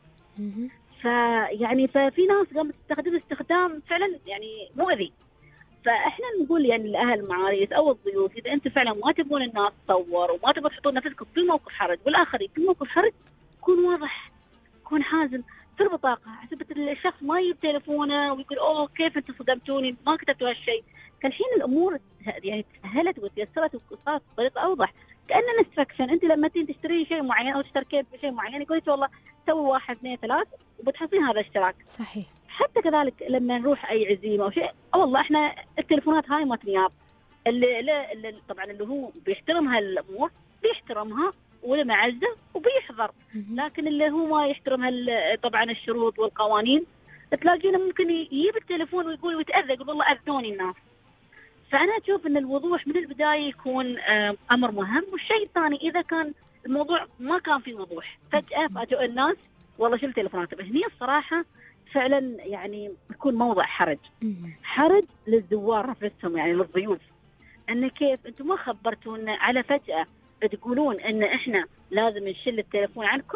ففي ناس قامت تستخدم استخدام فعلا يعني مؤذي. فاحنا نقول يعني الاهل المعاريس او الضيوف، اذا انتم فعلا ما تبون الناس تصور وما تبون تحطون نفسكم في موقف حرج والاخرين في موقف حرج، كون واضح، كون حازم في البطاقه، حسب الشخص ما يجيب تليفونه ويقول اوه كيف انتم صدمتوني ما كتبتوا هالشيء. الحين الامور يعني تسهلت وتيسرت وصارت بطريقه اوضح، كأن انستراكشن. انت لما تشتري شيء معين او تشتركين في شيء معين يقول لك والله سوي 1 2 3 وبتحصلين هذا الاشتراك. صحيح. حتى كذلك لما نروح اي عزيمه او شيء، والله احنا التليفونات هاي ما تنياب. اللي طبعا اللي هو بيحترم هالامور بيحترمها والمعزه وبيحضر، لكن اللي هو ما يحترم طبعا الشروط والقوانين تلاقينه ممكن يجيب التليفون ويقول ويتاذى يقول والله اذوني الناس. فانا اشوف ان الوضوح من البدايه يكون امر مهم. والشيء الثاني اذا كان الموضوع ما كان فيه وضوح، فجاه فاجئوا الناس والله شيل تليفوناتهم، هني الصراحه فعلا يعني يكون موضع حرج للزوار نفسهم، يعني للضيوف، ان كيف انتم ما خبرتونا على فجاه بتقولون ان احنا لازم نشيل التليفون عنكم.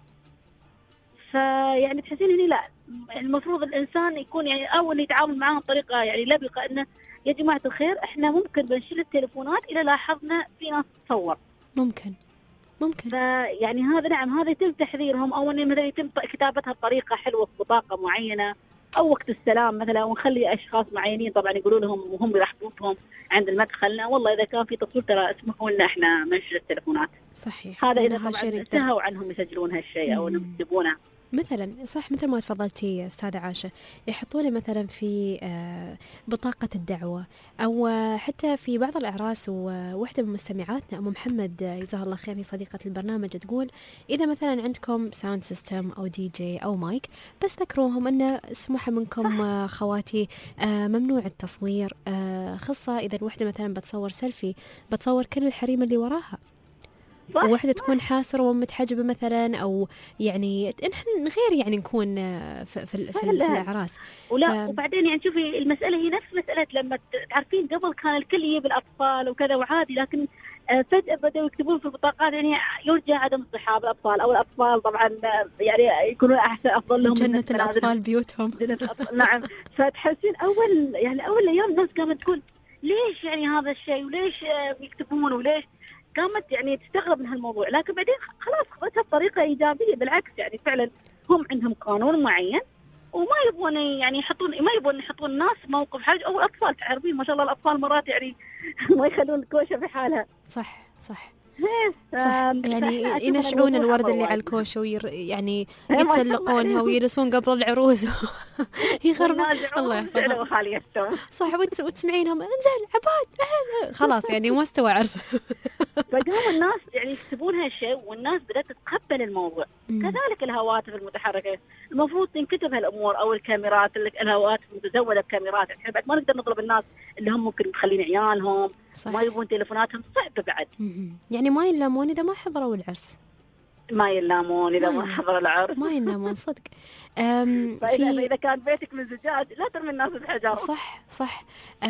فيعني تحسين هني لا، المفروض الانسان يكون يعني اول يتعامل معاهم بطريقه يعني لبقه، انه يا جماعه الخير احنا ممكن بنشيل التليفونات اذا لاحظنا في ناس تصور. ممكن. فيعني هذا نعم، هذا يتم تحذيرهم، او انه مثلا يتم كتابتها بطريقه حلوه في بطاقه معينه، او وقت السلام مثلا، ونخلي اشخاص معينين طبعا يقولوا لهم وهم يرحبوهم عند المدخل والله اذا كان في تصوير ترى اسمحوا لنا احنا ننشر التليفونات. صحيح. هذا اذا طبعا انتهوا عنهم يسجلون هالشيء او انهم يكتبونه. مثلا صح مثل ما تفضلتي استاذة عاشة، يحطونه مثلا في بطاقة الدعوة، او حتى في بعض الاعراس. وواحدة من مستمعاتنا ام محمد جزاها الله خير هي صديقة البرنامج تقول اذا مثلا عندكم ساوند سيستم او دي جي او مايك بس ذكروهم ان سموحة منكم خواتي ممنوع التصوير، خاصة اذا الوحدة مثلا بتصور سيلفي بتصور كل الحريم اللي وراها، وواحدة تكون حاسرة ومتحجبة مثلا، أو يعني نحن غير يعني نكون في الأعراس. وبعدين يعني شوفي المسألة هي نفس مسألة لما تعرفين قبل كان الكل يجيب الأطفال وكذا وعادي، لكن فجأة بدأوا يكتبون في البطاقات يعني يرجى عدم اصطحاب الأطفال، أو الأطفال طبعا يعني يكونون أحسن أفضل لهم جنة الأطفال بيوتهم. نعم. فتحسين أول أيام الناس قامت تقول ليش يعني هذا الشيء وليش يكتبون وليش، قامت يعني تستغرب من هالموضوع، لكن بعدين خلاص خذتها بطريقه ايجابيه. بالعكس يعني فعلا هم عندهم قانون معين وما يبغون يعني يحطون الناس موقف حرج، او الاطفال تعرفين ما شاء الله الاطفال مرات يعني ما يخلون الكوشه في حالها. صح يعني ينشعون الورد اللي على الكوشه يعني يتسلقونها ويرسون قبل العروس يخربون الله يحفظهم. صح. وتسمعينهم انزل عباد خلاص يعني ما استوى عرس. فقاموا الناس يعني يكتبون هالشيء والناس بدأت تتقبل الموضوع. كذلك الهواتف المتحركة المفروض تنكتب هالأمور، أو الكاميرات الهواتف المتزودة بكاميرات. احنا بعد ما نقدر نطلب الناس اللي هم ممكن مخلين عيالهم ما يبون تليفوناتهم، صعب بعد. يعني ما يلامون إذا ما حضروا العرس، ما يلامون إذا ما حضر العرس، ما يلامون صدق. فإذا كان بيتك من زجاج لا ترمي الناس بحجر. صح.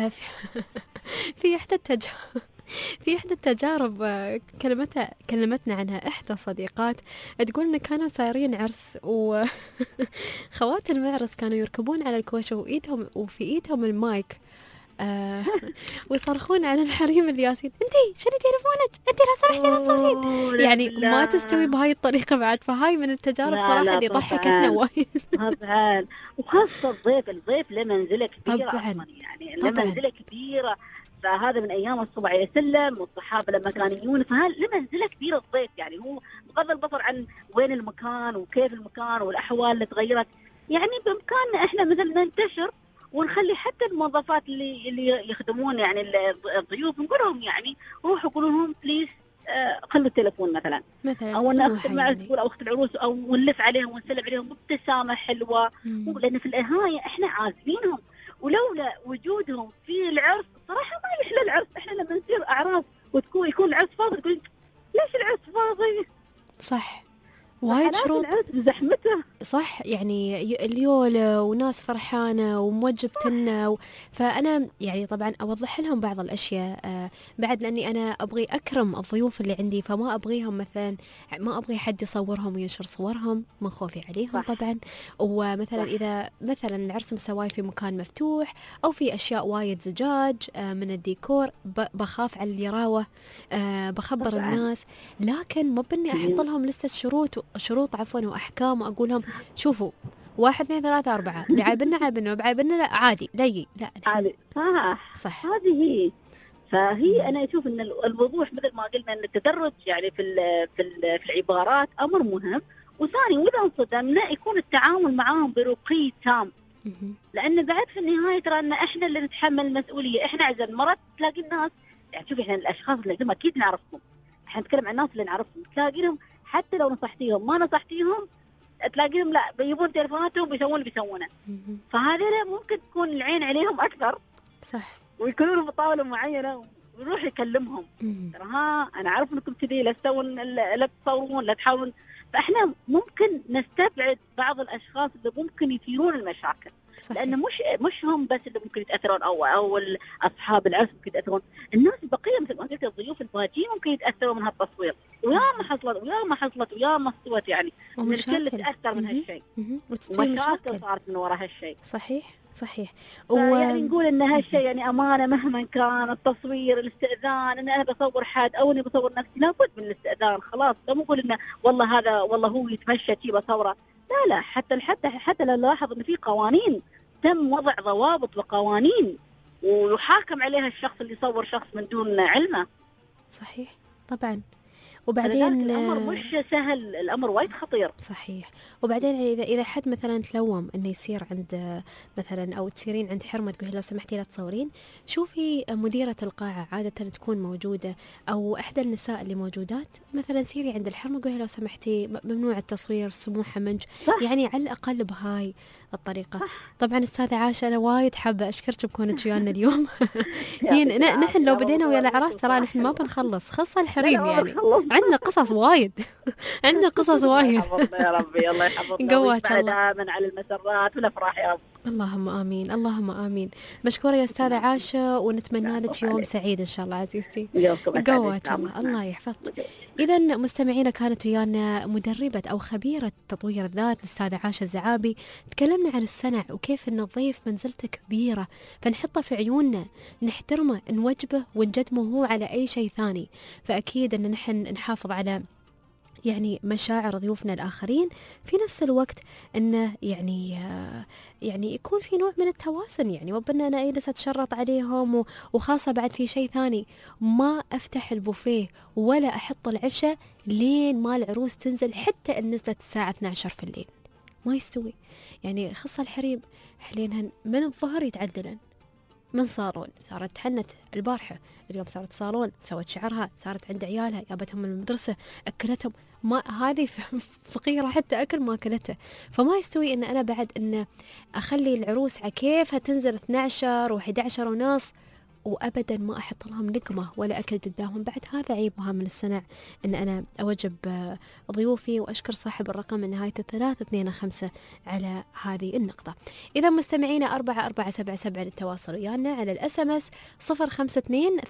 في إحدى التجارب كلمتنا عنها إحدى صديقات، تقول إن كانوا سايرين عرس وخوات المعرس كانوا يركبون على الكوشة وفي إيدهم المايك ويصرخون على الحريم الياسين انتي شنو تليفونك انتي لا سمحتي لا تصورين، يعني ما تستوي بهاي الطريقة بعد. فهاي من التجارب صراحة اللي ضحكتنا وايد طبعا. وخاصة الضيف له منزلة كبيرة أصلا، يعني له منزلة كبيرة. فهذا من ايام الصبع يسلم والصحابه لما كانوا يجون، فهذا منزله كبيره الضيف، يعني هو بغض البصر عن وين المكان وكيف المكان والاحوال اللي تغيرت، يعني بامكاننا احنا مثل ننتشر ونخلي حتى الموظفات اللي يخدمون يعني الضيوف نقول لهم يعني روحوا قولوا لهم بليز خلوا التليفون مثلا او ان اخت المعرس تقول او اخت العروس او نلف عليهم ونسلم عليهم بابتسامه حلوه، لان في النهايه احنا عازمينهم، ولولا وجودهم في العرس صراحه ما يحلى العرس. احنا لما نصير اعراس يكون العرس فاضي تقول ليش العرس فاضي؟ صح وايد شروط بزحمته صح، يعني اليولة وناس فرحانة وموجبتنا فأنا يعني طبعا أوضح لهم بعض الأشياء بعد، لأني أنا أبغي أكرم الضيوف اللي عندي، فما أبغيهم مثلا ما أبغي حد يصورهم وينشر صورهم من خوفي عليهم صح. طبعا. ومثلا إذا مثلا العرس مسواي في مكان مفتوح أو في أشياء وايد زجاج من الديكور بخاف على اليراوة، بخبر طبعاً. الناس، لكن مو بني أحط لهم لستة شروط عفوا وأحكام وأقول لهم شوفوا 1 2 3 4 اللي عايبنا بعايبنا لا عادي لا عادي. صح. هذه هي. فهي أنا أشوف أن الوضوح مثل ما قلنا أن التدرج يعني في العبارات أمر مهم. وثاني وإذا انصدمنا يكون التعامل معاهم برقي تام، لأن بعد في النهاية ترى أن إحنا اللي نتحمل المسؤولية. إحنا عزل مرات تلاقي الناس يعني شوف إحنا الأشخاص اللي زي أكيد نعرفهم، إحنا نتكلم عن الناس اللي نعرفهم، تلاقيهم حتى لو نصحتيهم ما نصحتيهم تلاقيهم لا بيجيبون تليفوناتهم بيسوونه. فهذا ممكن تكون العين عليهم أكثر صح، ويكونون بطاولة معينة ويروح يكلمهم ترى ها أنا أعرف إنكم كذي لا تسوون لا تصورون لا تحاولون. فإحنا ممكن نستبعد بعض الأشخاص اللي ممكن يثيرون المشاكل. صحيح. لأنه مش هم بس اللي ممكن يتأثرون أو أصحاب العرس ممكن يتأثرون، الناس البقية مثل ما قلت الضيوف الباجين ممكن يتأثروا من هالتصوير، ويا ما حصلت ويا ما استوت يعني من الكل تأثر من هالشيء ومشاكل صارت من وراء هالشيء. صحيح. يعني نقول ان هالشيء يعني امانه مهما كان التصوير الاستئذان، ان انا بصور حد او اني بصور نفسي لابد من الاستئذان خلاص. لا نقول انه والله هذا والله هو يتمشى شي بصوره، لا حتى لا نلاحظ ان في قوانين تم وضع ضوابط وقوانين ويحاكم عليها الشخص اللي يصور شخص من دون علمه. صحيح طبعا. وبعدين الأمر مش سهل، الأمر وايد خطير. صحيح. وبعدين إذا حد مثلا تلوم إنه يصير عند مثلا أو تصيرين عند حرمة تقولي لو سمحتي لا تصورين، شوفي مديرة القاعة عادة تكون موجودة أو إحدى النساء اللي موجودات، مثلا سيري عند الحرمة قولي لو سمحتي ممنوع التصوير سموحة منج، يعني على الأقل بهاي الطريقة. طبعا أستاذة عاشة أنا وايد حابة أشكرك بكونك ويانا اليوم. نحن لو بدينا ويا الأعراس ترى نحن ما بنخلص، خاصة الحريم يعني عندنا قصص وايد. عندنا قصص وايد. يا ربي الله يحفظنا ويجمعنا دائما على المسرات والأفراح يا رب. اللهم آمين اللهم آمين. مشكورة يا أستاذة عاشة ونتمنى لك يوم سعيد إن شاء الله عزيزتي. قواك الله يحفظك. إذا مستمعينا كانت ويانا مدربة أو خبيرة تطوير الذات الأستاذة عاشة الزعابي. تكلمنا عن الصنع وكيف أن الضيف منزلته كبيرة فنحطه في عيوننا، نحترمه، نوجبه ونجدمه هو على أي شيء ثاني. فأكيد أن نحن نحافظ على يعني مشاعر ضيوفنا الآخرين، في نفس الوقت أنه يعني يكون في نوع من التوازن. يعني وبنا أنا أجلس أتشرط عليهم وخاصة بعد في شيء ثاني، ما أفتح البوفيه ولا أحط العشاء لين ما العروس تنزل، حتى إن نزلت الساعة 12 في الليل ما يستوي. يعني خصة الحريم حلينهن من الظهر يتعدلن من صالون، صارت تحنت البارحة اليوم صارت صالون، سوت شعرها، صارت عند عيالها، جابتهم من المدرسة، أكلتهم، ما هذه فقيرة حتى أكل ما أكلته. فما يستوي إن أنا بعد إن أخلي العروس عكيفها تنزل 12 و11 ونص وأبدا ما أحط لهم لقمة ولا أكل قدامهم. بعد هذا عيب وها من الصنع إن أنا أوجب ضيوفي. وأشكر صاحب الرقم من نهاية 325 على هذه النقطة. إذا مستمعينا 4477 للتواصل ويانا على الSMS 052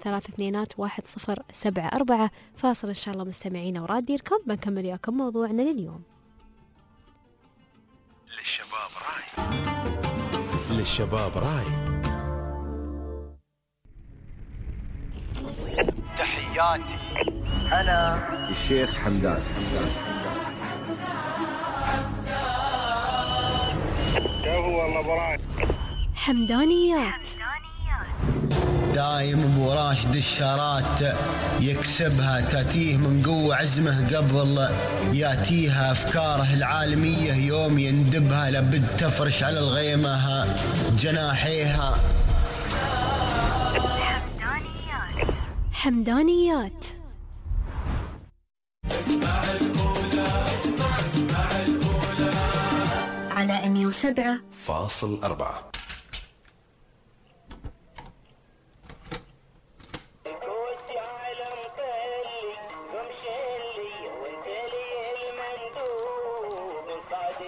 3221 فاصل إن شاء الله مستمعينا وراديركم بنكمل وياكم موضوعنا لليوم. للشباب راي. تحياتي أنا الشيخ حمدان. حمدانيات دايم ابو راشد الشارات يكسبها، تاتيه من قوة عزمه قبل ياتيها أفكاره العالمية، يوم يندبها لابد تفرش على الغيمة جناحيها. حمدانيات على 107.4.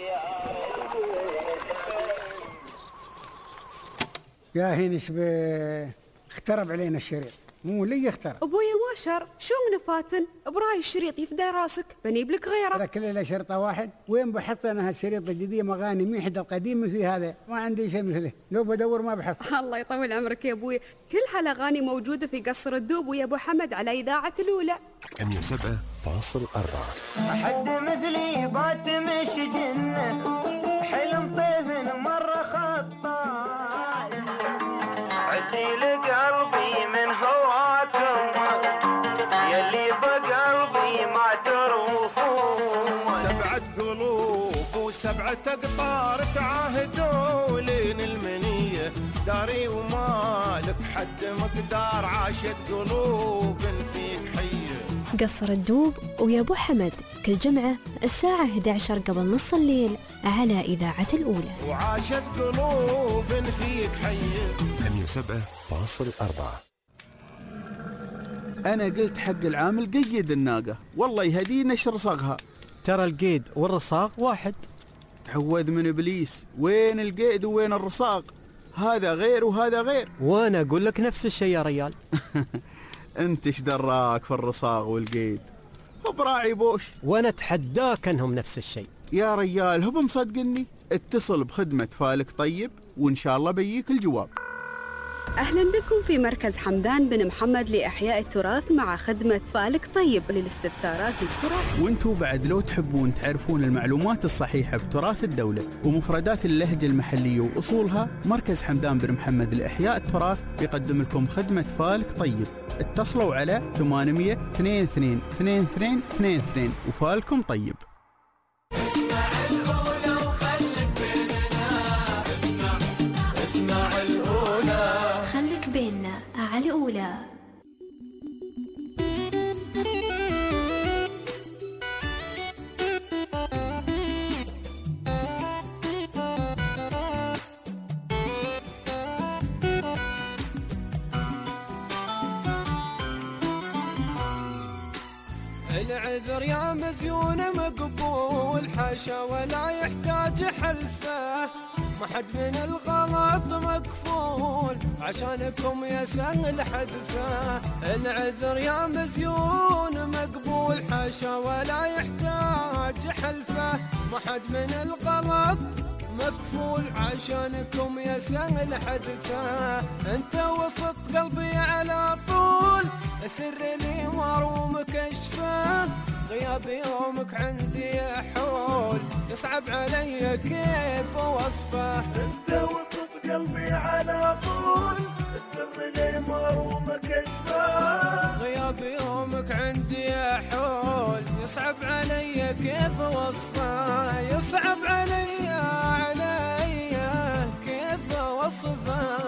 يا هينش اخترب علينا الشريط، مو لي اخترب. ابويا ما شر، شو من فاتن؟ براي الشريط يفدى راسك، بنيب لك غيره. ترى كل له شرطه واحد، وين بحط انا هالشريط الجديد مغاني من حد القديم في هذا، ما عندي شيء مثله، لو بدور ما بحصل. الله يطول عمرك يا ابويا، كل هالاغاني موجوده في قصر الدوب ويا ابو حمد على اذاعه الاولى 107.4. حد مثلي بات مش جنة، حلم طيف مرة خطاي، عسيل قلبي من هواكم يلي بقلبي ما تروفون. 7 قلوب و7 أقطار تعاهدوا لين المنية، داري ومالك حد مقدار، عاشت قلوب فيك حية. قصر الدوب ويا ابو حمد كل جمعة الساعة 11 قبل نص الليل على إذاعة الأولى. وعاشت قلوب فيك حية. 107.4. أنا قلت حق العامل قيد الناقة، والله يهدينا رصاقها. ترى القيد والرصاق واحد. تعوذ من إبليس، وين القيد وين الرصاق؟ هذا غير وهذا غير. وأنا أقول لك نفس الشيء يا ريال. أنت إيش دراك في الرصاق والقيد؟ براعي بوش. وأنا أتحداك أنهم نفس الشيء يا ريال. هو مصدقني؟ اتصل بخدمة فالك طيب وإن شاء الله بيجيك الجواب. أهلا بكم في مركز حمدان بن محمد لإحياء التراث مع خدمة فالك طيب للاستفسارات التراث. وانتوا بعد لو تحبون تعرفون المعلومات الصحيحة بتراث الدولة ومفردات اللهجة المحلية وأصولها، مركز حمدان بن محمد لإحياء التراث يقدم لكم خدمة فالك طيب. اتصلوا على 800 22 22 22 وفالكم طيب. خليك بيننا على الأولى. العذر يا مزيون مقبول، حاشا ولا يحتاج حلفه، ما حد من الغلط مكفول، عشانكم يا سهل حذفه. العذر يا مزيون مقبول، حاشا ولا يحتاج حلفه، ما حد من الغلط مكفول، عشانكم يا سهل حذفه. انت وسط قلبي على طول، سر لي مروم كشفه، غياب يومك عندي حول، يصعب علي كيف وصفه. انت وسط قلبي على طول، سر لي مروم كشفه، غياب يومك عندي حول، يصعب علي كيف وصفه، يصعب علي كيف وصفه.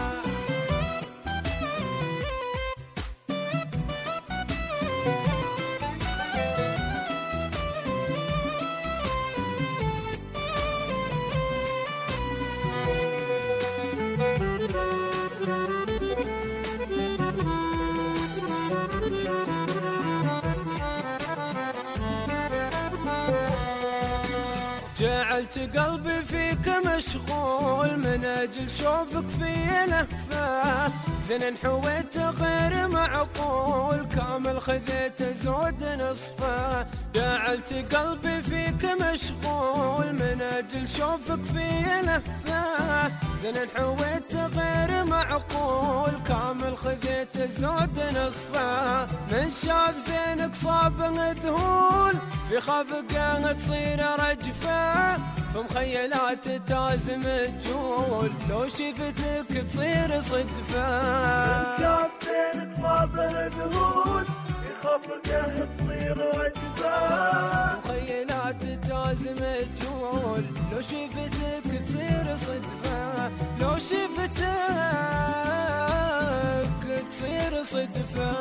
جعلت قلبي فيك مشغول، من أجل شوفك في لهفة، زين حويت غير معقول، كامل خذيت زود نصفه. جعلت قلبي فيك مشغول، من أجل شوفك في لهفة، زين حويت غير معقول، كامل خذيت زود نصفه. من شاف زينك صاب ذهول، في خفقه تصير رجفه، بمخيلات تازم الجول، لو شفتك تصير صدفة. شاف زينك صاب ذهول، في خفقه تصير رجفه، بمخيلات تازم الجول، لو شفتك تصير صدفة، لو شفتك تصير صدفة.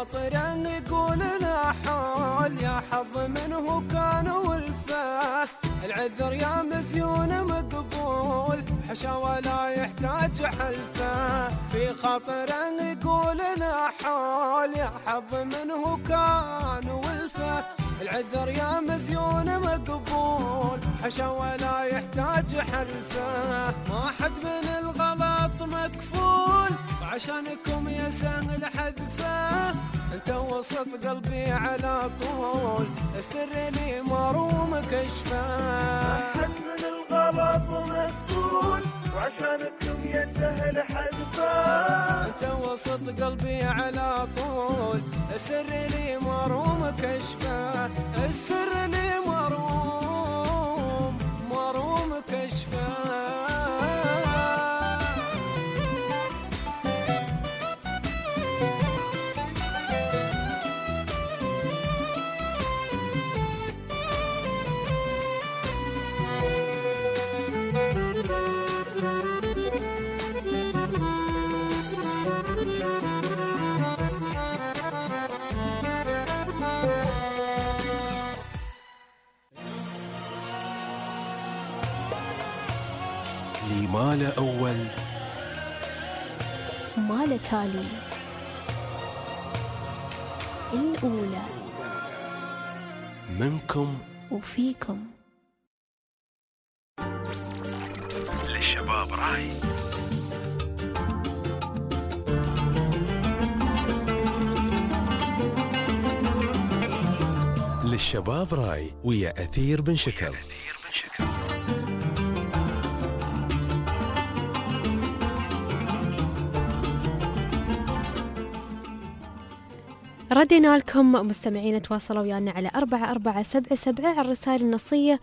خاطره يقول لا حول يا حظ منه كان والفاه العذر يا مزيون مقبول حشا ولا يحتاج حلفه في خاطره يقول لا حول يا حظ منه كان والفاه العذر يا مزيون مقبول حشا ولا يحتاج حلفه ما حد من الغلط مكفول وعشانكم يا سهل حذفه انت وسط قلبي على طول السر لي مروم كشفه ما حد من الغلط مكفول وعشانكم يا سهل حذفه انت وسط قلبي على طول السر لي مروم كشفه السر لي مروم كشفه ما له أول ما له تالي الأولى منكم وفيكم للشباب راي للشباب راي ويا أثير بن شكر. ردينا لكم مستمعين تواصلوا ويانا على 4477 على الرسائل النصية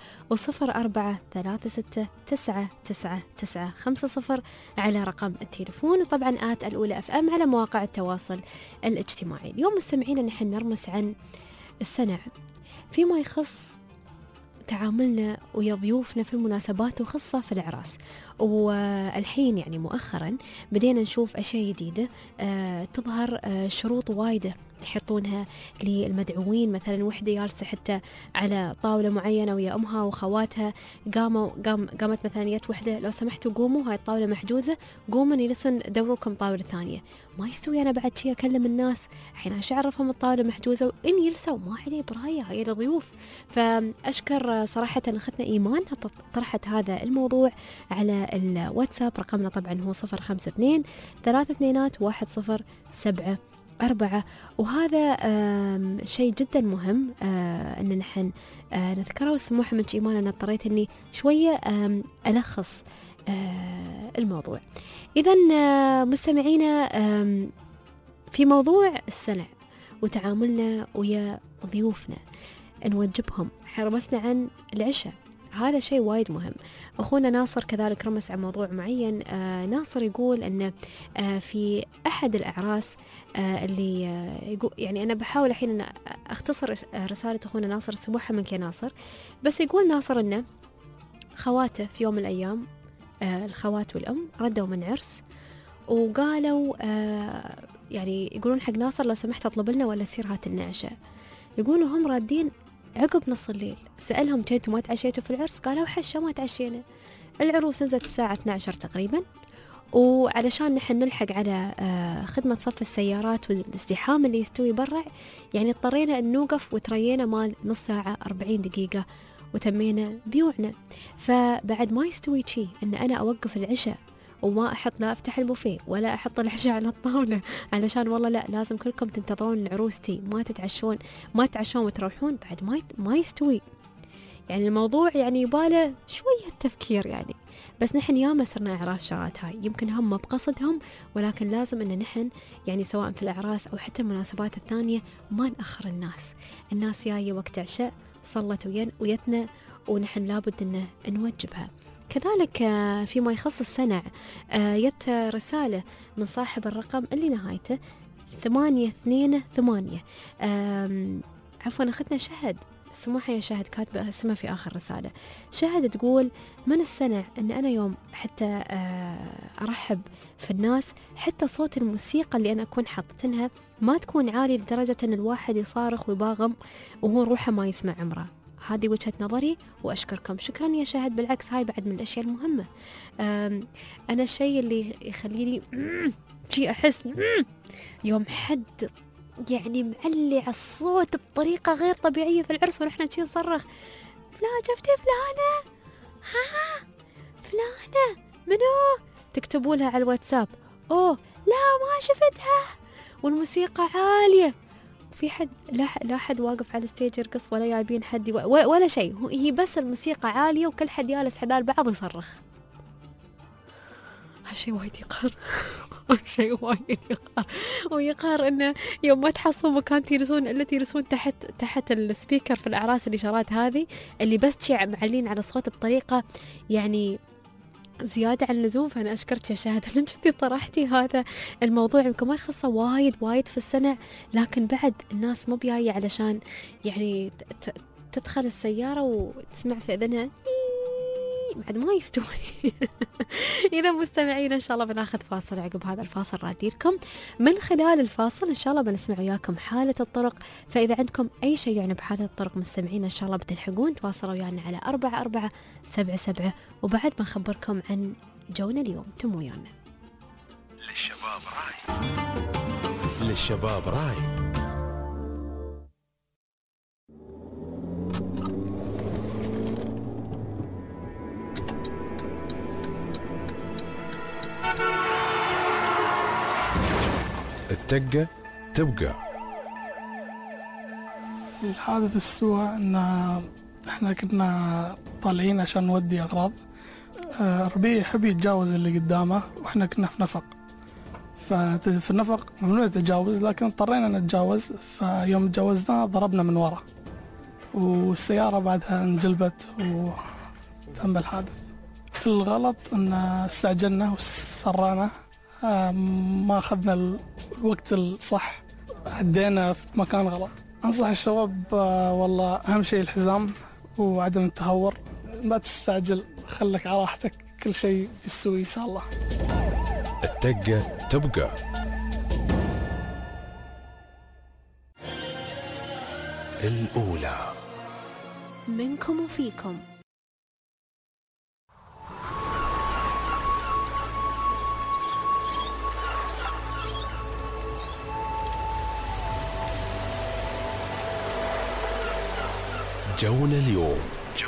و0436999950 على رقم التليفون وطبعا الأولى FM على مواقع التواصل الاجتماعي. اليوم مستمعين نحن نرمس عن السنع فيما يخص تعاملنا ويا ضيوفنا في المناسبات وخاصة في الأعراس. والحين يعني مؤخرا بدينا نشوف أشياء جديدة تظهر شروط وايدة يحطونها للمدعوين. مثلا وحدة جالسة حتى على طاولة معينة ويا أمها وخواتها قامت مثلا يت وحدة لو سمحتوا قوموا هاي الطاولة محجوزة قوموا نجلسن دوركم طاولة ثانية. ما يستوي أنا بعد شيء أكلم الناس الحين عشان أعرفهم الطاولة محجوزة وإن يلسوا ما عليه براية هاي الضيوف. فأشكر صراحة أختنا إيمان طرحت هذا الموضوع على الواتساب. رقمنا طبعا هو 052 322 1074 وهذا شيء جدا مهم أن نحن نذكره. وسموح من إيمان أنا اضطريت أني شوية ألخص الموضوع. إذن مستمعينا في موضوع السنع وتعاملنا ويا ضيوفنا نوجبهم رمسنا عن العشاء. هذا شيء وايد مهم. أخونا ناصر كذلك رمس عن موضوع معين. ناصر يقول أن في أحد الأعراس اللي يقول يعني أنا بحاول الحين أختصر رسالة أخونا ناصر سموحة منك يا ناصر. بس يقول ناصر أن خواته في يوم من الأيام الخوات والأم ردوا من عرس وقالوا يعني يقولون حق ناصر لو سمحت اطلب لنا ولا سير هات لنا عشاء. يقولوا هم رادين عقب نص الليل. سألهم كنتوا ما تعشيتوا في العرس؟ قالوا حشا ما تعشينا. العروس نزلت الساعة 12 تقريبا وعلشان نحن نلحق على خدمة صف السيارات والازدحام اللي يستوي برا يعني اضطرينا أن نوقف وترينا مال نص ساعة 40 دقيقة وتمينا بيوعنا. فبعد ما يستوي شيء أن أنا أوقف العشاء وما أحط لا أفتح البوفيه ولا أحط العشاء على الطاولة علشان والله لا لازم كلكم تنتظرون عروستي ما تتعشون وتروحون. بعد ما يستوي. يعني الموضوع يعني يباله شوية تفكير يعني. بس نحن ياما صرنا أعراس شغلات هاي يمكن هم بقصدهم ولكن لازم أن نحن يعني سواء في الأعراس أو حتى المناسبات الثانية ما نأخر الناس جاية وقت عشاء صلت ويتنا ونحن لابد أن نوجبها. كذلك فيما يخص السنع جت رسالة من صاحب الرقم اللي نهايته 828 عفوا أخذنا شهد سموحة يا شاهد كاتبة اسمها في آخر رسالة. شاهد تقول من السنة أن أنا يوم حتى أرحب في الناس حتى صوت الموسيقى اللي أنا أكون حاطتنها ما تكون عالي لدرجة أن الواحد يصارخ ويباغم وهو روحه ما يسمع عمره. هذه وجهة نظري وأشكركم. شكرا يا شاهد، بالعكس هاي بعد من الأشياء المهمة. أنا الشيء اللي يخليني شي أحس يوم حد يعني معلي على الصوت بطريقة غير طبيعية في العرس ونحن شي نصرخ فلان شفتي فلانة، ها فلانة منو، تكتبوا لها على الواتساب أوه لا ما شفتها والموسيقى عالية في حد لا حد واقف على الستيج يرقص ولا جايبين حد ولا شيء، هي بس الموسيقى عالية وكل حد جالس حذال بعض يصرخ. هالشيء وايد يقهر شيء وايد يقهر. ويقهر انه يوم ما تحصلون مكان تجلسون الا تجلسون تحت السبيكر في الاعراس الاشارات هذه اللي بس شيء معلين على الصوت بطريقة يعني زيادة عن اللزوم. فأنا أشكرك يا شاهد أن أنتي طرحتي هذا الموضوع، يمكن ما يخصه وايد في السنة، لكن بعد الناس مو بجاية علشان يعني تدخل السيارة وتسمع في إذنها بعد ما يستوي. إذا مستمعين إن شاء الله بناخذ فاصل، عقب هذا الفاصل راديركم من خلال الفاصل إن شاء الله بنسمع وياكم حالة الطرق. فإذا عندكم أي شيء يعني بحالة الطرق مستمعين إن شاء الله بتلحقون تواصلوا ويانا على 4477 وبعد بنخبركم عن جونا اليوم. تم ويانا. للشباب راي. التقة تبقى. الحادث السوء ان احنا كنا طالعين عشان نودي اغراض. ربيع يحب يتجاوز اللي قدامه واحنا كنا في نفق، ففي النفق ممنوع التجاوز لكن اضطرينا نتجاوز. فيوم تجاوزنا ضربنا من ورا والسيارة بعدها انجلبت وتم الحادث. كل غلط ان استعجلنا وسرعنا، ما أخذنا الوقت الصح، عدينا في مكان غلط. أنصح الشباب والله أهم شيء الحزام وعدم التهور، ما تستعجل، خلك على راحتك، كل شيء بيستوي إن شاء الله. التقة تبقى. الأولى منكم وفيكم. جونا اليوم.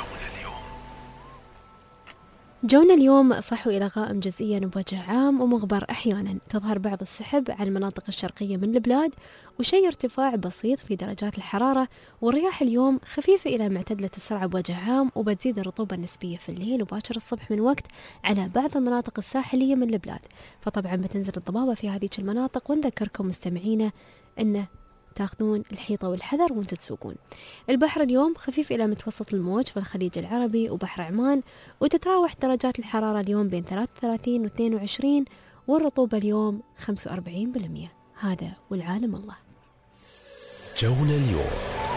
جونا اليوم صحو إلى غائم جزئيا بوجه عام ومغبر أحيانا، تظهر بعض السحب على المناطق الشرقية من البلاد وشي ارتفاع بسيط في درجات الحرارة، والرياح اليوم خفيفة إلى معتدلة السرعة بوجه عام، وبتزيد الرطوبة النسبية في الليل وباكر الصبح من وقت على بعض المناطق الساحلية من البلاد. فطبعا بتنزل الضبابة في هذه المناطق، ونذكركم مستمعينا أنه تاخذون الحيطة والحذر وانتم تسوقون. البحر اليوم خفيف إلى متوسط الموج في الخليج العربي وبحر عمان، وتتراوح درجات الحرارة اليوم بين 33 و 22، والرطوبة اليوم 45%. هذا والعالم الله. جونا اليوم.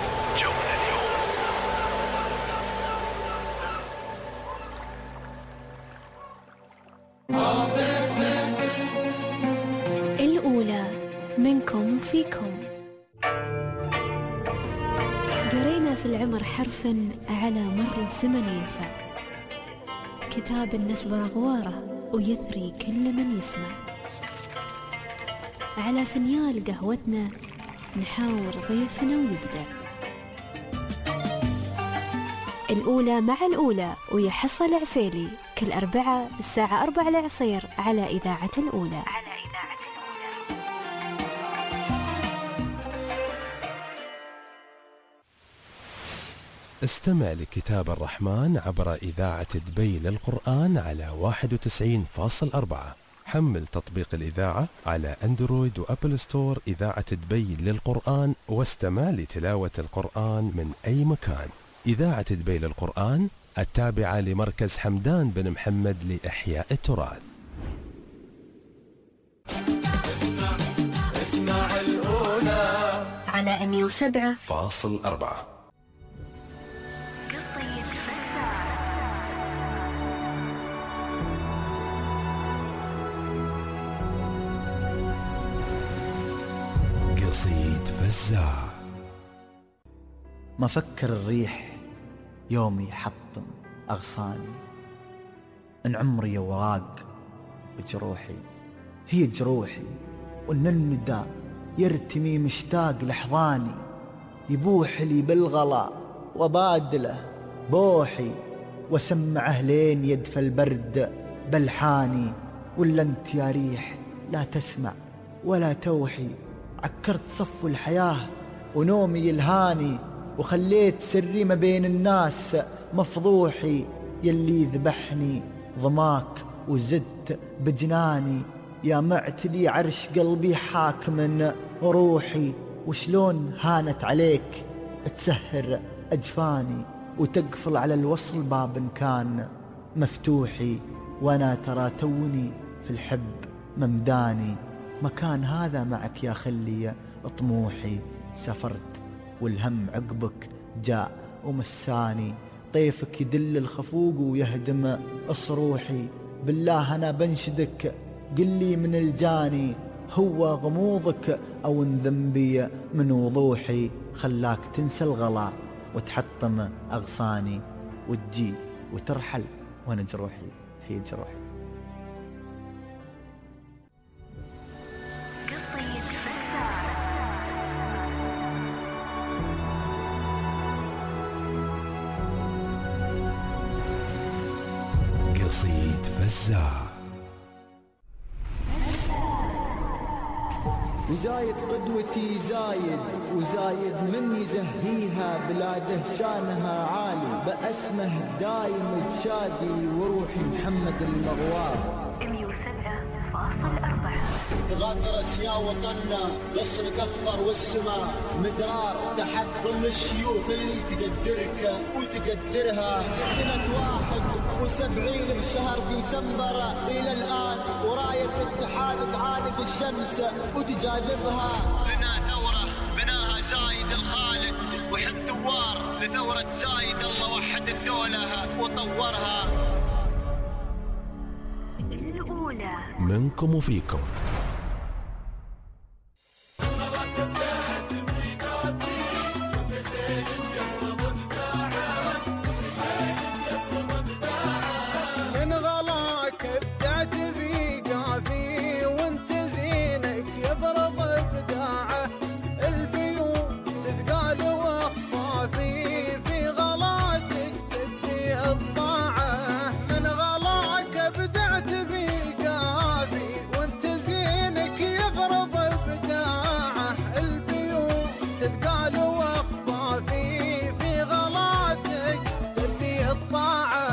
الأولى منكم وفيكم. قرينا في العمر حرفا على مر الزمن ينفع، كتاب النسبة غواره ويثري كل من يسمع. على فنيال قهوتنا نحاور ضيفنا ويبدع. الأولى مع الأولى ويحصل عسيلي كل أربعة الساعة 4 العصير على إذاعة الأولى. استمع لكتاب الرحمن عبر إذاعة دبي للقرآن على 91.4. حمل تطبيق الإذاعة على أندرويد وأبل ستور إذاعة دبي للقرآن، واستمع لتلاوة القرآن من أي مكان. إذاعة دبي للقرآن التابعة لمركز حمدان بن محمد لإحياء التراث. اسمع الأولى على 107.4. قصيد فزاع. ما فكر الريح يوم يحطم أغصاني، إن عمري أوراق بجروحي هي جروحي، وإن الندى يرتمي مشتاق لحظاني، يبوح لي بالغلا وبادله بوحي، وسمعه لين يدفى البرد بلحاني. ولا انت يا ريح لا تسمع ولا توحي، عكرت صف الحياة ونومي يلهاني، وخليت سري ما بين الناس مفضوحي. يلي ذبحني ضماك وزدت بجناني، يا معتلي عرش قلبي حاكم روحي. وشلون هانت عليك تسهر أجفاني، وتقفل على الوصل باب كان مفتوحي. وانا ترى توني في الحب ممداني، مكان هذا معك يا خلي طموحي. سافرت والهم عقبك جاء ومساني، طيفك يدل الخفوق ويهدم أصروحي. بالله أنا بنشدك قلي من الجاني، هو غموضك أو ان ذنبي من وضوحي. خلاك تنسى الغلا وتحطم أغصاني، وتجي وترحل وانا جروحي هي جروحي. قصيد فزاع. وزايد قدوتي زايد، وزايد من يزهيها بلاده شانها عالي، بأسمه دايم تشادي وروحي محمد المغوار. 107.4 تغادر أسيا وطننا، غصنك أخضر والسماء مدرار تحت ظل الشيوخ اللي تقدرك وتقدرها. سنة 71 بشهر ديسمبر إلى الآن، وراية الاتحاد تعاند الشمس وتجاذبها. لنا ثورة بناها زايد الخالد وحد ثوار لثورة زايد، الله وحد الدولة وطورها. الأولى منكم وفيكم. من غلاك ابدعت في قافي، وانت زينك يضرب ابداعه. البيوت تثقال واخفافي، في غلاتك تدي الطاعه. من غلاك ابدعت في قافي، وانت زينك يضرب ابداعه. البيوت تثقال واخفافي، في غلاتك تدي الطاعه.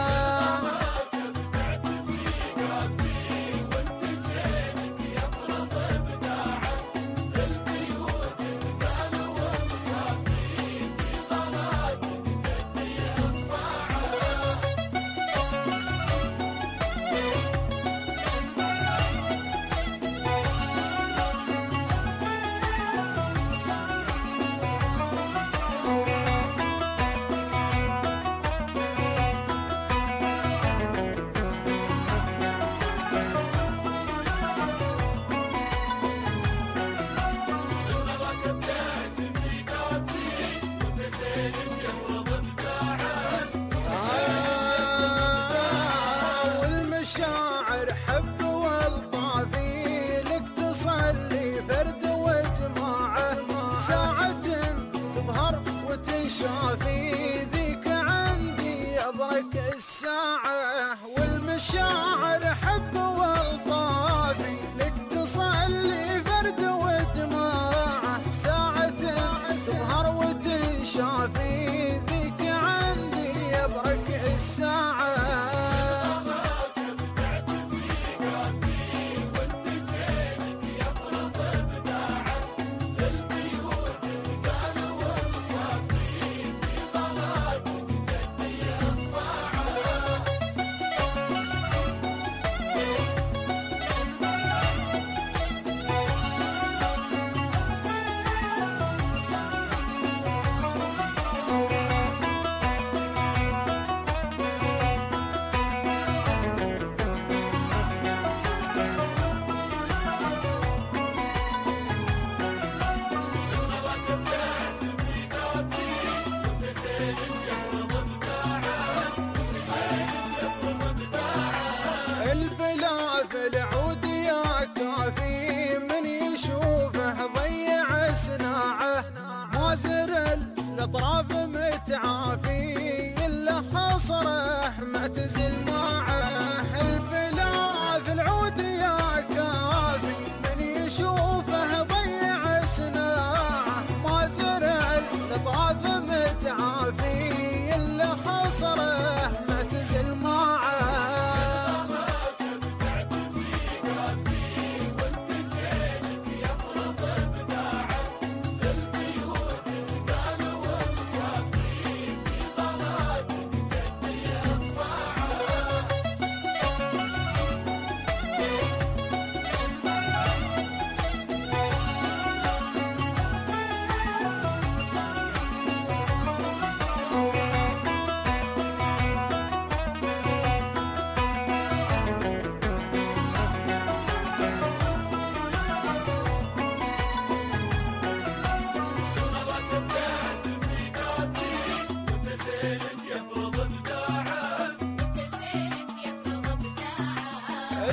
والمشاعر حب والطافي، لك تصلي فرد وجماعة. ساعة تظهر وتنشافي، ذيك عندي أبرك الساعة. والمشاعر حب والطافي، لك تصلي فرد وجماعة. ساعة تظهر وتنشافي، ذيك عندي أبرك الساعة.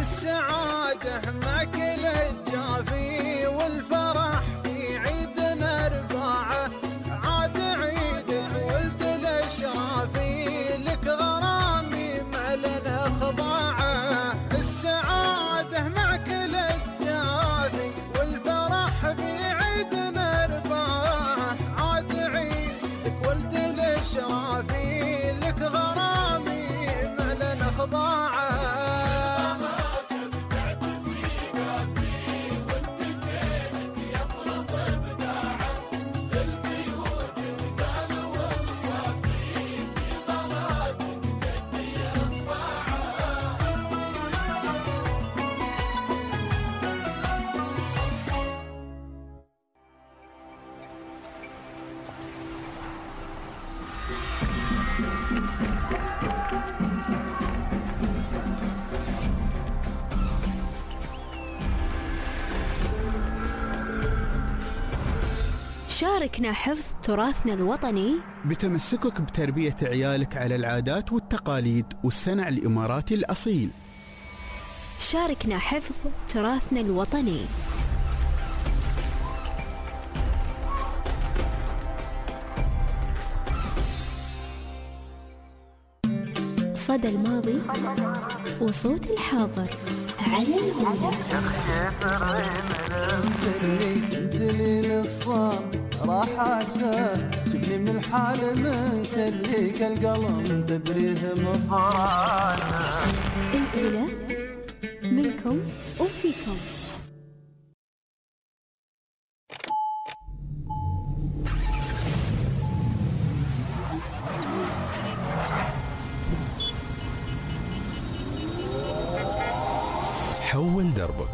السعادة مع كل الجافي والفرح في عيدنا أربعة عاد عيدك ولد الأشرافي لك غرامي معلن خضاعة السعادة مع كل الجافي والفرح في عيدنا أربعة عاد عيدك ولد الأشرافي لك غرامي معلن خضاعة شاركنا حفظ تراثنا الوطني بتمسكك بتربية عيالك على العادات والتقاليد والصنع الإماراتي الأصيل. شاركنا حفظ تراثنا الوطني. صدى الماضي وصوت الحاضر على الهدى. دليل الصام راحته شفني من الحال من سليك القلم تدريه مفراته. الأولى منكم وفيكم. حول دربك.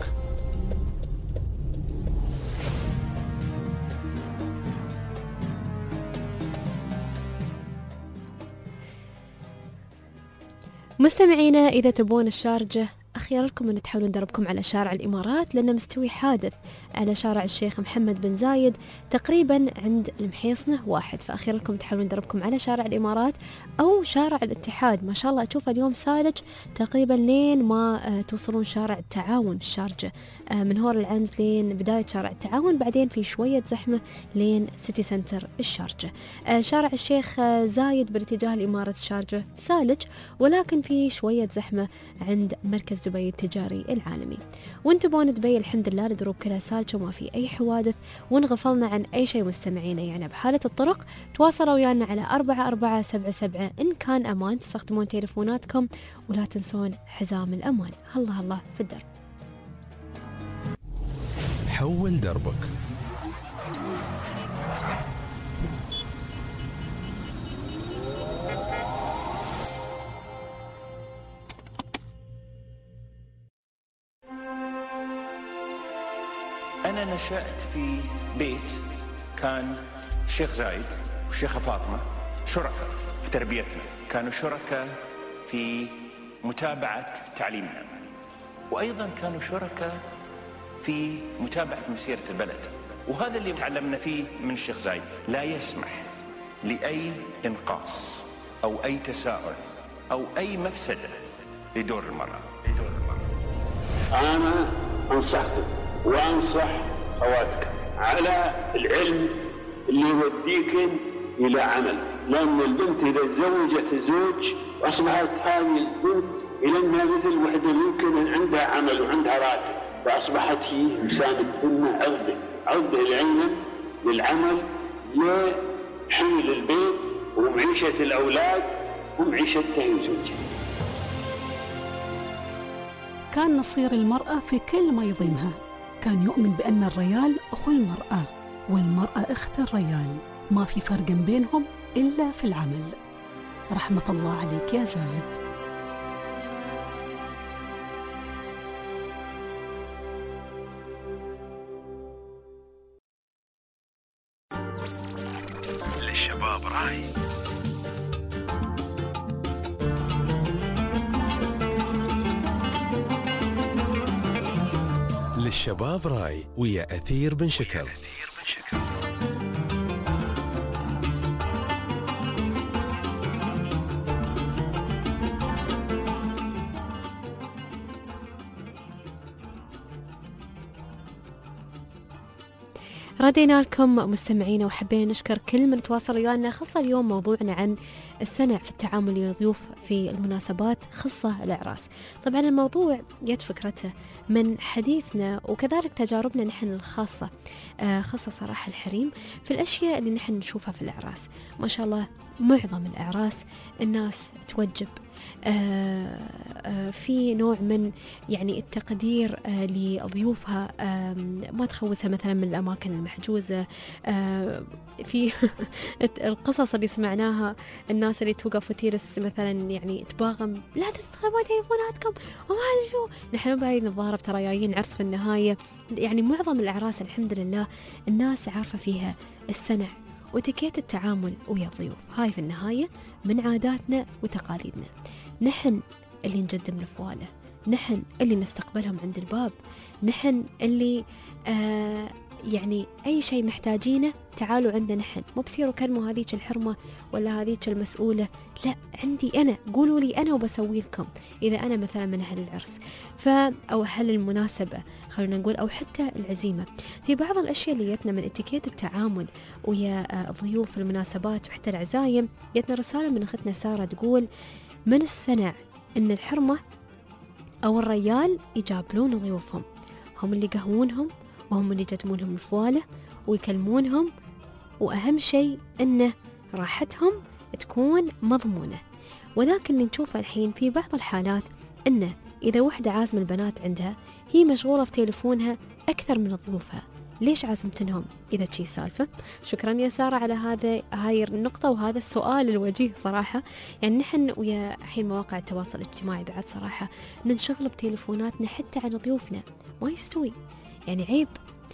مستمعينا، إذا تبون الشارجة أخير لكم أن تحاولون دربكم على شارع الإمارات، لأنه مستوي حادث على شارع الشيخ محمد بن زايد تقريبا عند المحيصنة 1. فأخير لكم تحاولون دربكم على شارع الإمارات أو شارع الاتحاد. ما شاء الله أشوف اليوم سالج تقريبا لين ما توصلون شارع التعاون في الشارجة، من هور العنز لين بداية شارع التعاون، بعدين في شوية زحمة لين سيتي سنتر الشارجة. شارع الشيخ زايد بالاتجاه لإمارة الشارجة سالج، ولكن في شوية زحمة عند مركز دبي التجاري العالمي. وانتبهون دبي الحمد لله الدروب كلها سالجة وما في أي حوادث، ونغفلنا عن أي شيء مستمعينا. يعني بحالة الطرق تواصلوا ويانا على 4477 إن كان أمان، تستخدمون تليفوناتكم ولا تنسون حزام الأمان. الله الله في الدرب. حول دربك. أنا نشأت في بيت كان الشيخ زايد والشيخة فاطمة شركاء في تربيتنا، كانوا شركاء في متابعة تعليمنا، وأيضا كانوا شركاء في متابعة مسيرة البلد. وهذا اللي تعلمنا فيه من الشيخ زايد، لا يسمح لأي إنقاص أو أي تساؤل أو أي مفسدة لدور المرأة. أنا أنصحكم وأنصح أخواتك على العلم اللي يوديك إلى عمل، لأن البنت إذا تزوجت زوج أصبحت هذه البنت إلى أنها مثل وحدة يمكن أن عندها عمل وعندها راتب، فأصبحت هي مساندة أمها عضة العين للعمل لحمل البيت ومعيشة الأولاد ومعيشتها وزوجها. كان نصير المرأة في كل ما يضمها، كان يؤمن بأن الرجال أخو المرأة والمرأة أخت الرجال، ما في فرق بينهم إلا في العمل. رحمة الله عليك يا زايد. للشباب راي. للشباب راي ويا أثير بن شكر. ردينا لكم مستمعينا وحبينا نشكر كل من تواصل ويانا. خصة اليوم موضوعنا عن السنع في التعامل مع الضيوف في المناسبات خصة الأعراس. طبعا الموضوع جت فكرته من حديثنا وكذلك تجاربنا نحن الخاصة، خصة صراحة الحريم في الأشياء اللي نحن نشوفها في الأعراس. ما شاء الله معظم الأعراس الناس توجب، في نوع من يعني التقدير لضيوفها، ما تخوسها مثلا من الأماكن المحجوزة. في القصص اللي سمعناها، الناس اللي توقف وتيرس مثلا يعني تباغم لا تستخدموا تليفوناتكم وما أدري شو. نحن باين الظاهر ترى جايين عرس في النهاية. يعني معظم الأعراس الحمد لله الناس عارفة فيها السنع وتكيت التعامل ويا الضيوف. هاي في النهاية من عاداتنا وتقاليدنا، نحن اللي نقدم الفوالة، نحن اللي نستقبلهم عند الباب، نحن اللي يعني أي شيء محتاجينه تعالوا عندنا نحن، مو بصيروا كلموا هذيك الحرمة ولا هذيك المسؤولة، لا عندي أنا، قولوا لي أنا وبسوي لكم إذا أنا مثلا من أهل العرس أو أهل المناسبة خلونا نقول، أو حتى العزيمة. في بعض الأشياء اللي جتنا من اتيكيت التعامل ويا ضيوف المناسبات وحتى العزايم، جتنا رسالة من أختنا سارة تقول من السنع إن الحرمة أو الريال يجابلون ضيوفهم، هم اللي يقهوونهم وهم اللي يقدمونهم الفوالة ويكلمونهم، وأهم شيء إنه راحتهم تكون مضمونة. ولكن اللي نشوفه الحين في بعض الحالات إنه إذا وحدة عازمة البنات عندها هي مشغولة في تليفونها أكثر من ضيوفها، ليش عازمتنهم إذا تشي سالفة؟ شكرا يا سارة على هاي النقطة وهذا السؤال الوجيه صراحة. يعني نحن ويا حين مواقع التواصل الاجتماعي بعد صراحة ننشغل بتليفوناتنا حتى عن ضيوفنا، ما يستوي، يعني عيب.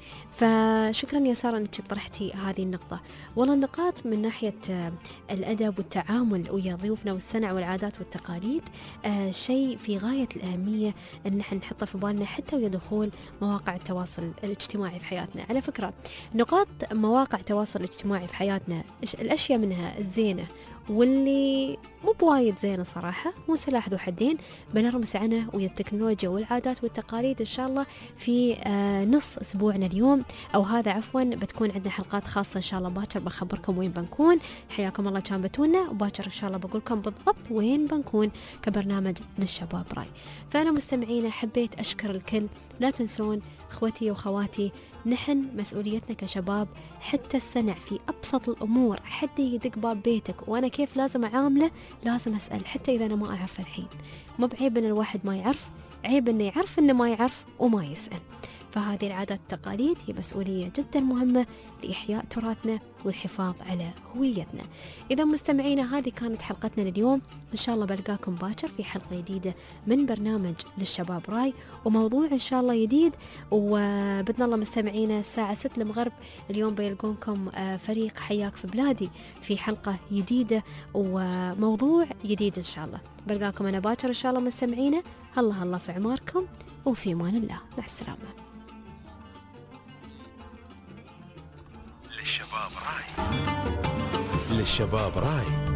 فشكرا يا سارة أنك طرحتي هذه النقطة. والله النقاط من ناحية الأدب والتعامل ويا ضيوفنا والسنع والعادات والتقاليد شيء في غاية الأهمية أن نحن نحطه في بالنا حتى ويا دخول مواقع التواصل الاجتماعي في حياتنا. على فكرة نقاط مواقع التواصل الاجتماعي في حياتنا الأشياء منها الزينة واللي مو بوايد زينة صراحة، مو سلاح ذو حدين، بنرمس عنه ويا التكنولوجيا والعادات والتقاليد. إن شاء الله في نص أسبوعنا اليوم أو هذا عفوا بتكون عندنا حلقات خاصة إن شاء الله باكر بخبركم وين بنكون. حياكم الله كان بتونا، وباكر إن شاء الله بقولكم بالضبط وين بنكون كبرنامج للشباب راي. فأنا مستمعينا حبيت أشكر الكل، لا تنسون اخوتي وخواتي نحن مسؤوليتنا كشباب حتى السنع في أبسط الأمور. حد يدق باب بيتك وأنا كيف لازم أعامله لازم أسأل، حتى إذا أنا ما أعرف الحين. مو بعيب أن الواحد ما يعرف، عيب أنه يعرف أنه ما يعرف وما يسأل. فهذه العادات والتقاليد هي مسؤولية جدا مهمة لإحياء تراثنا والحفاظ على هويتنا. إذا مستمعينا هذه كانت حلقتنا لليوم، إن شاء الله بلقاكم باكر في حلقة جديدة من برنامج للشباب راي وموضوع إن شاء الله جديد. وبدنا الله مستمعينا الساعة 6 المغرب اليوم بيلقونكم فريق حياك في بلادي في حلقة جديدة وموضوع جديد إن شاء الله. بلقاكم أنا باكر إن شاء الله مستمعينا. الله في عماركم وفي امان الله، مع السلامة. للشباب راي